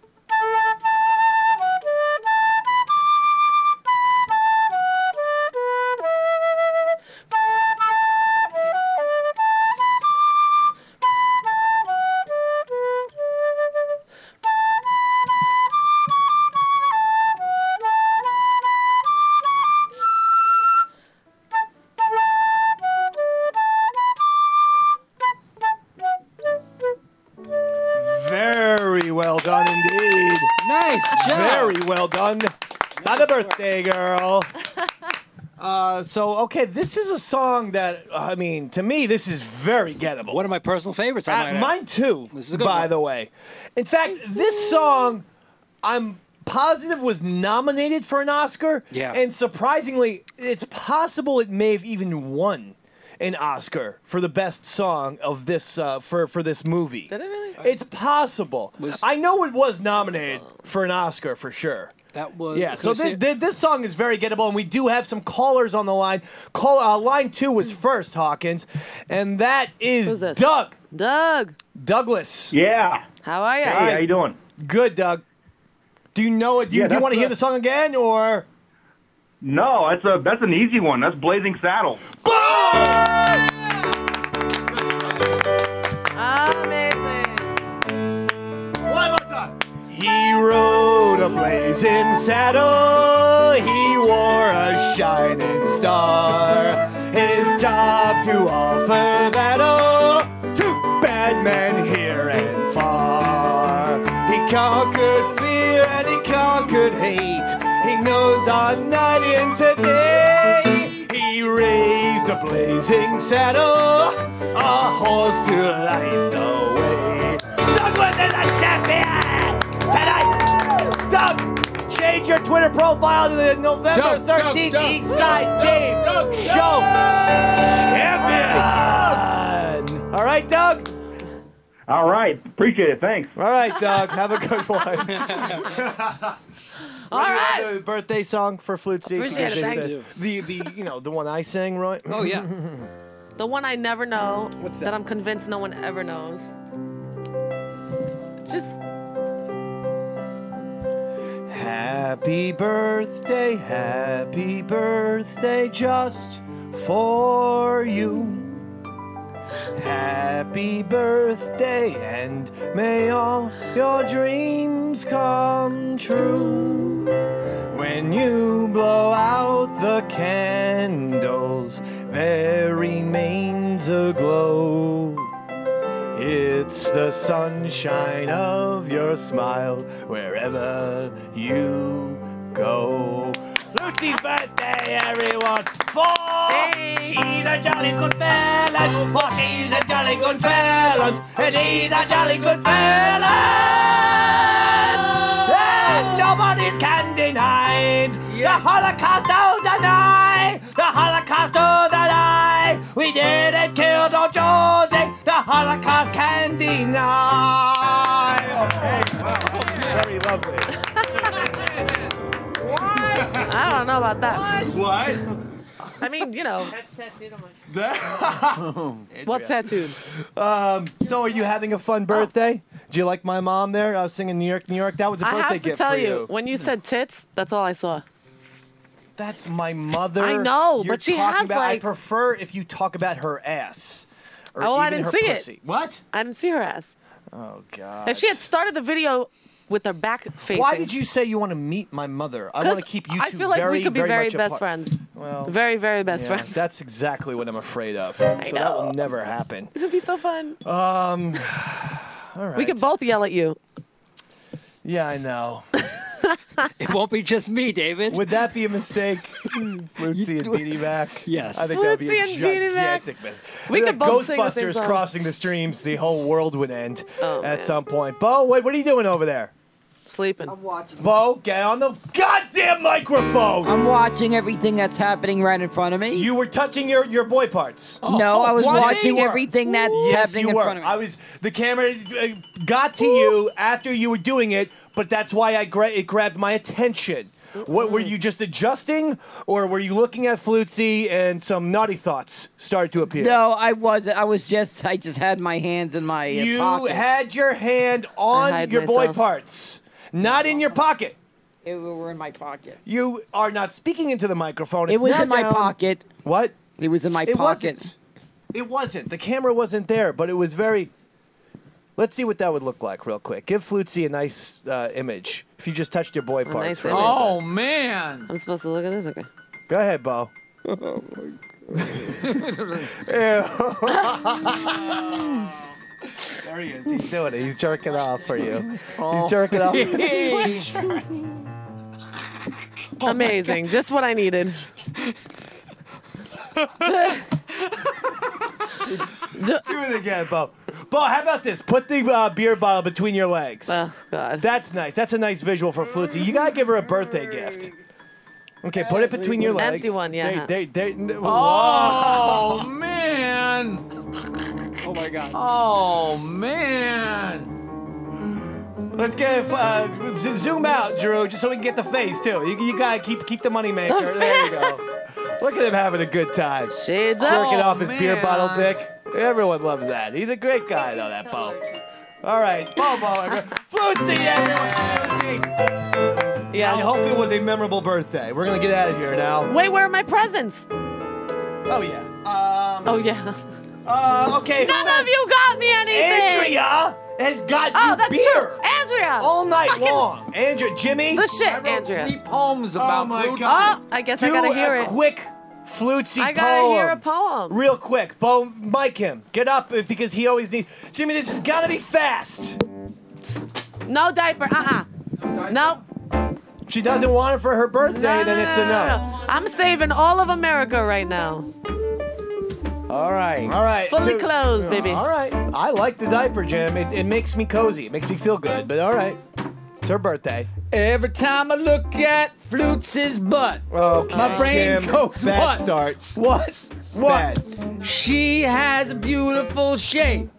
Very well done indeed. Nice job. Very well done. Not a birthday girl. Uh, so, okay, this is a song that, I mean, to me, this is very gettable. One of my personal favorites. I Uh, might add. mine too, This is a good by one. the way. In fact, this song, I'm positive was nominated for an Oscar. Yeah. And surprisingly, it's possible it may have even won an Oscar for the best song of this uh, for for this movie. Did it really? It's possible. Was- I know it was nominated for an Oscar for sure. That was Yeah, so was this, it- this this song is very gettable, and we do have some callers on the line. Call uh, line two was first, Hawkins, and that is Who's this? Doug Doug. Douglas. Yeah. How are you? Hey, how you doing? Good, Doug. Do you know it? Do you, Yeah, do you that's want to hear the- the song again, or? No, that's a that's an easy one. That's Blazing Saddles. Boom! blazing saddle, he wore a shining star. His job to offer battle to bad men here and far. He conquered fear and he conquered hate. He knows the night into day. He raised a blazing saddle, a horse to light the way. Douglas is the champion tonight. Doug, change your Twitter profile to the November Doug, Doug, thirteenth Doug, East Side Dave Doug, Doug, Show champion. All right, Doug. All right. Appreciate it. Thanks. All right, Doug. Have a good one. All right. The birthday song for Flutzy. Appreciate it, thanks. The the you know the one I sang, Roy. Oh yeah. The one I never know. What's that? That I'm convinced no one ever knows. It's just. Happy birthday, happy birthday, just for you. Happy birthday, and may all your dreams come true. When you blow out the candles, there remains a glow. It's the sunshine of your smile wherever you go. Lucy's birthday, everyone! For she's a jolly good fella, for she's a jolly good fella, and she's a jolly good fella. And nobody's can deny it. The Holocaust don't deny. The Holocaust don't deny. We didn't kill no Josie. The Holocaust can deny. Okay, well, very lovely. I don't know about that. What? I mean, you know. That's tattooed on my. What's tattooed? Um, so, are you having a fun birthday? Do you like my mom there? I was singing New York, New York. That was a I birthday have to gift tell for you, you. when you said tits, that's all I saw. That's my mother. I know, You're but she talking has, about, I like- prefer if you talk about her ass. Or Oh, I even didn't her see pussy. it. What? I didn't see her ass. Oh, God. If she had started the video with her back facing. Why did you say you want to meet my mother? I want to keep you two I feel like very, we could be very, very much best apart. friends. Well, very, very best yeah, friends. That's exactly what I'm afraid of. so that know. will never happen. It would be so fun. Um, all right. We could both yell at you. Yeah, I know. It won't be just me, David. Would that be a mistake? Flutzy and Beanie Mac? Yes. I think that would be a Flutzy and Beanie Mac. gigantic mistake. We Like could both sing the same Ghostbusters song. crossing the streams, the whole world would end Oh, at man. some point. Bo, wait, what are you doing over there? Sleeping. I'm watching. Bo, get on the goddamn microphone! I'm watching everything that's happening right in front of me. You were touching your, your boy parts. no, I was Was watching he? everything that's Yes, happening you in were. front of me. I was. The camera uh, got to you after you were doing it, but that's why I gra- it grabbed my attention. What were you just adjusting, or were you looking at Flutzy and some naughty thoughts started to appear? No, I wasn't. I was just. I just had my hands in my uh, You pockets. had your hand on hide your boy myself. parts, not in your pocket. It were in my pocket. You are not speaking into the microphone. It It's was now in my down. pocket. What? It was in my It pocket. wasn't. It wasn't. The camera wasn't there, but it was very. Let's see what that would look like real quick. Give Flutzy a nice uh, image. If you just touched your boy parts. nice for a image. minute. Oh man. I'm supposed to look at this? Okay. Go ahead, Bo. There he is. He's doing it. He's jerking off for you. Oh. He's jerking off. Amazing. Just what I needed. Do it again, Bo. Bo, how about this? Put the uh, beer bottle between your legs. Oh, God. That's nice. That's a nice visual for Flutzy. You gotta give her a birthday gift. Okay, put it between your legs. Empty one, yeah. There, there, there, Oh man. Oh my God. Oh man. Let's get uh, z- zoom out, Drew, just so we can get the face too. You, you gotta keep keep the money maker. The There you go. Look at him having a good time. Shades up. Jerking off his Oh, beer man. bottle dick. Everyone loves that. He's a great guy, though, that Bo. All right, Bo, Bo, Flutzy, everyone, Flutzy. Yeah. I hope it was a memorable birthday. We're gonna get out of here now. Wait, where are my presents? Oh yeah. Um, Oh, yeah. Uh, okay. None of you got me anything. Andrea has got Oh, you that's beer. true. Andrea. All night Fucking- long. Andrea, Jimmy. The shit, I wrote Andrea. three poems Oh about my flutes. God. Oh, I guess Do I gotta hear a it. quick flutesy I gotta poem. hear a poem. Real quick. Bo, mic him. Get up uh, because he always needs. Jimmy, this has got to be fast. No diaper. Uh uh No. She doesn't want it for her birthday, No, then no, it's no, a no, no. no. I'm saving all of America right now. All right. All right. Fully Dude, clothed, baby. All right. I like the diaper, Jim. It, it makes me cozy. It makes me feel good. But all right. It's her birthday. Every time I look at Flutes' butt, Okay, my brain Jim, goes, bad what? start. What? What? Bad. She has a beautiful shape.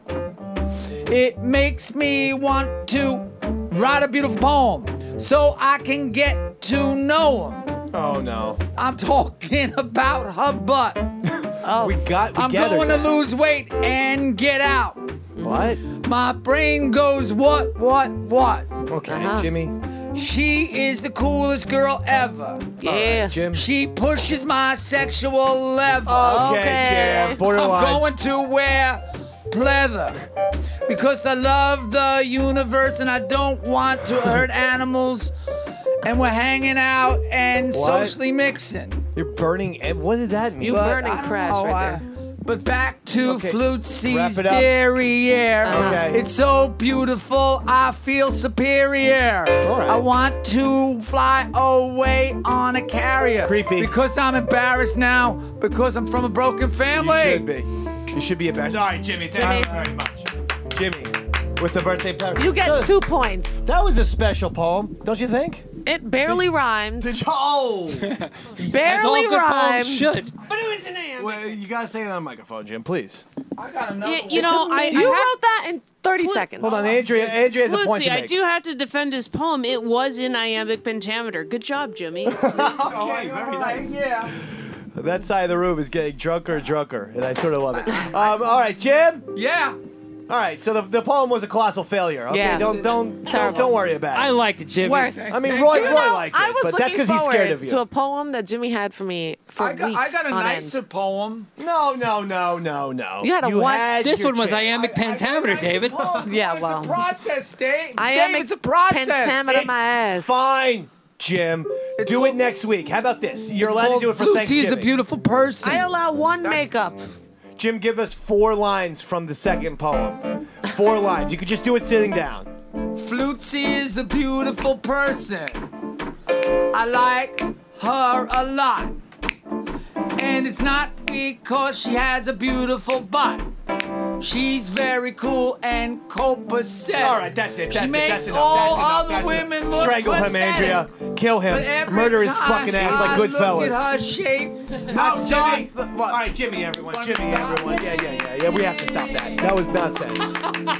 It makes me want to write a beautiful poem so I can get to know him. Oh, no. I'm talking about her butt. Oh. We got we I'm gathered going to that. lose weight and get out. What? My brain goes, what, what, what? Okay, Uh-huh. Jimmy. She is the coolest girl ever. Yeah. Jim. She pushes my sexual level. Okay, Okay. Jim. Borderline. I'm going to wear pleather because I love the universe and I don't want to hurt animals. And we're hanging out and What? socially mixing. You're burning. ev- What did that mean? You But burning I don't crash know, right I- there. But back to Okay, Flutesie's wrap it up. derriere. Okay. It's so beautiful, I feel superior. All right. I want to fly away on a carrier. Creepy. Because I'm embarrassed now, because I'm from a broken You family. should be. You should be embarrassed. All right, Jimmy. Thank you very much. Jimmy, with the birthday party. You get two points. That was a special poem, don't you think? It barely rhymed. Did you? Oh! As all Barely good poems rhymed. should. But it was an iambic. Well, you gotta say it on microphone, Jim, please. I got another Y- one. you know, I, I You have- wrote that in thirty Flu- seconds. Hold on, Andrea. Andrea has a point Flutesy, to I make. do have to defend his poem. It was in iambic pentameter. Good job, Jimmy. Okay, very nice. Yeah. That side of the room is getting drunker and drunker, and I sort of love it. Um, all right, Jim. Yeah. All right, so the, the poem was a colossal failure. Okay, Yeah. don't don't don't, Terrible. don't worry about it. I liked it, Jimmy. Worse. I mean, Roy Do you Roy know, liked it, I was but that's looking because he's forward scared of you. to a poem that Jimmy had for me for I got, weeks I got a on nicer end. poem. No, no, no, no, no. You had a one- had This your one was chance. iambic pentameter, David. Yeah, it's well. a process, Dave. I Dave, am it's a process. pentameter It's my ass. Fine, Jim. do it next week. How about this? You're It's allowed to called do it for Flutesy Thanksgiving. is a beautiful person. I allow one makeup. Jim, give us four lines from the second poem. Four lines. You could just do it sitting down. Flutesy is a beautiful person. I like her a lot. And it's not because she has a beautiful butt. She's very cool and copacetic. All right, that's it. That's she it. makes That's enough. all That's enough. other That's women enough. look Strangle him, pathetic. Andrea. Kill him. But every Murder his time fucking ass like I Goodfellas. Look at her shape. That's Jimmy. All right, Jimmy, everyone. Jimmy, everyone. Yeah, yeah, yeah, yeah. We have to stop that. That was nonsense.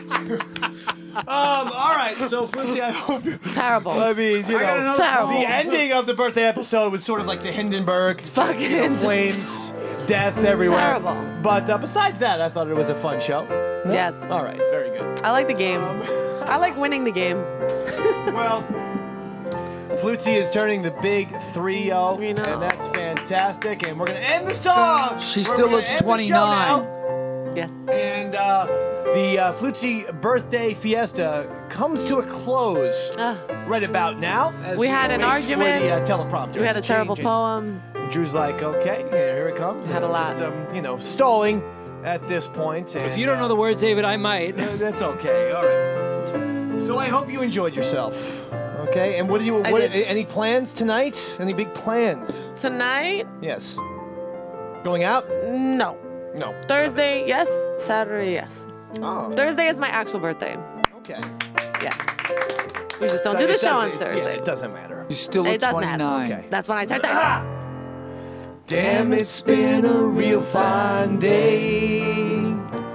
um. All right. So, Flutesy, I hope. Terrible. I mean, you I got know, another Terrible. the ending of the birthday episode was sort of like the Hindenburg. It's fucking you know, just- flames, death everywhere. Terrible. But uh, besides that, I thought it was a fun show. No? Yes. All right. Very good. I like the game. I like winning the game. Well, Flutesy is turning the big three oh, We know. and that's fantastic. And we're going to end the song. She We're still gonna looks end the show twenty-nine. now. Yes. And uh, the uh, Flutesy birthday fiesta comes to a close Uh, right about now. As We had an wait for argument. the uh, teleprompter. we had a to terrible change it. poem. Drew's like, okay, yeah, here it comes. Had a And lot. Just, um, you know, stalling at this point. If and, you don't know the words, David, I might. uh, that's okay. All right. So I hope you enjoyed yourself. Okay. And what do you? I What, did. any plans tonight? Any big plans? Tonight, Yes. Going out? no. No. Thursday, yes. Saturday, yes. Oh. Thursday is my actual birthday. Okay. Yes. We just don't So do the it show on doesn't- Yeah, Thursday. it doesn't matter. You still look It does matter. twenty-nine. Okay. That's when I turn thirty. Damn, it's been a real fine day.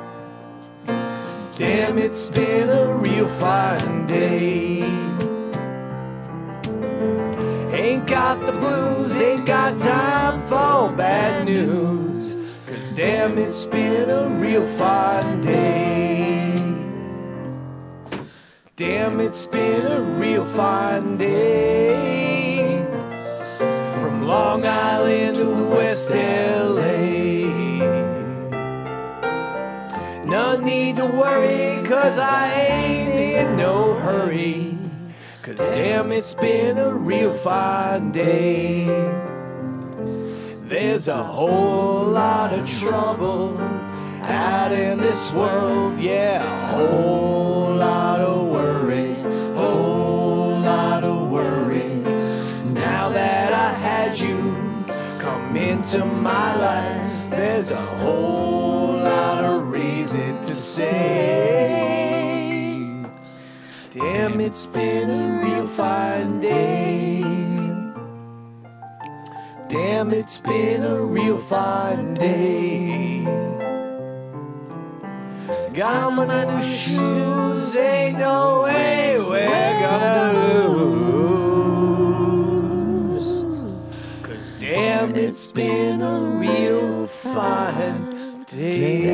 Damn, it's been a real fine day. Ain't got the blues, ain't got time for bad news. Cause damn, it's been a real fine day. Damn, it's been a real fine day. From Long Island to West L A. No need to worry, cause I ain't in no hurry, 'cause damn, it's been a real fine day. There's a whole lot of trouble out in this world, yeah, a whole lot of worry, whole lot of worry. Now that I had you come into my life, there's a whole lot of reason to say, damn, it's been a real fine day. Damn, it's been a real fine day. Got my new shoes, ain't no way we're gonna lose. 'Cause damn, it's been a real fine day.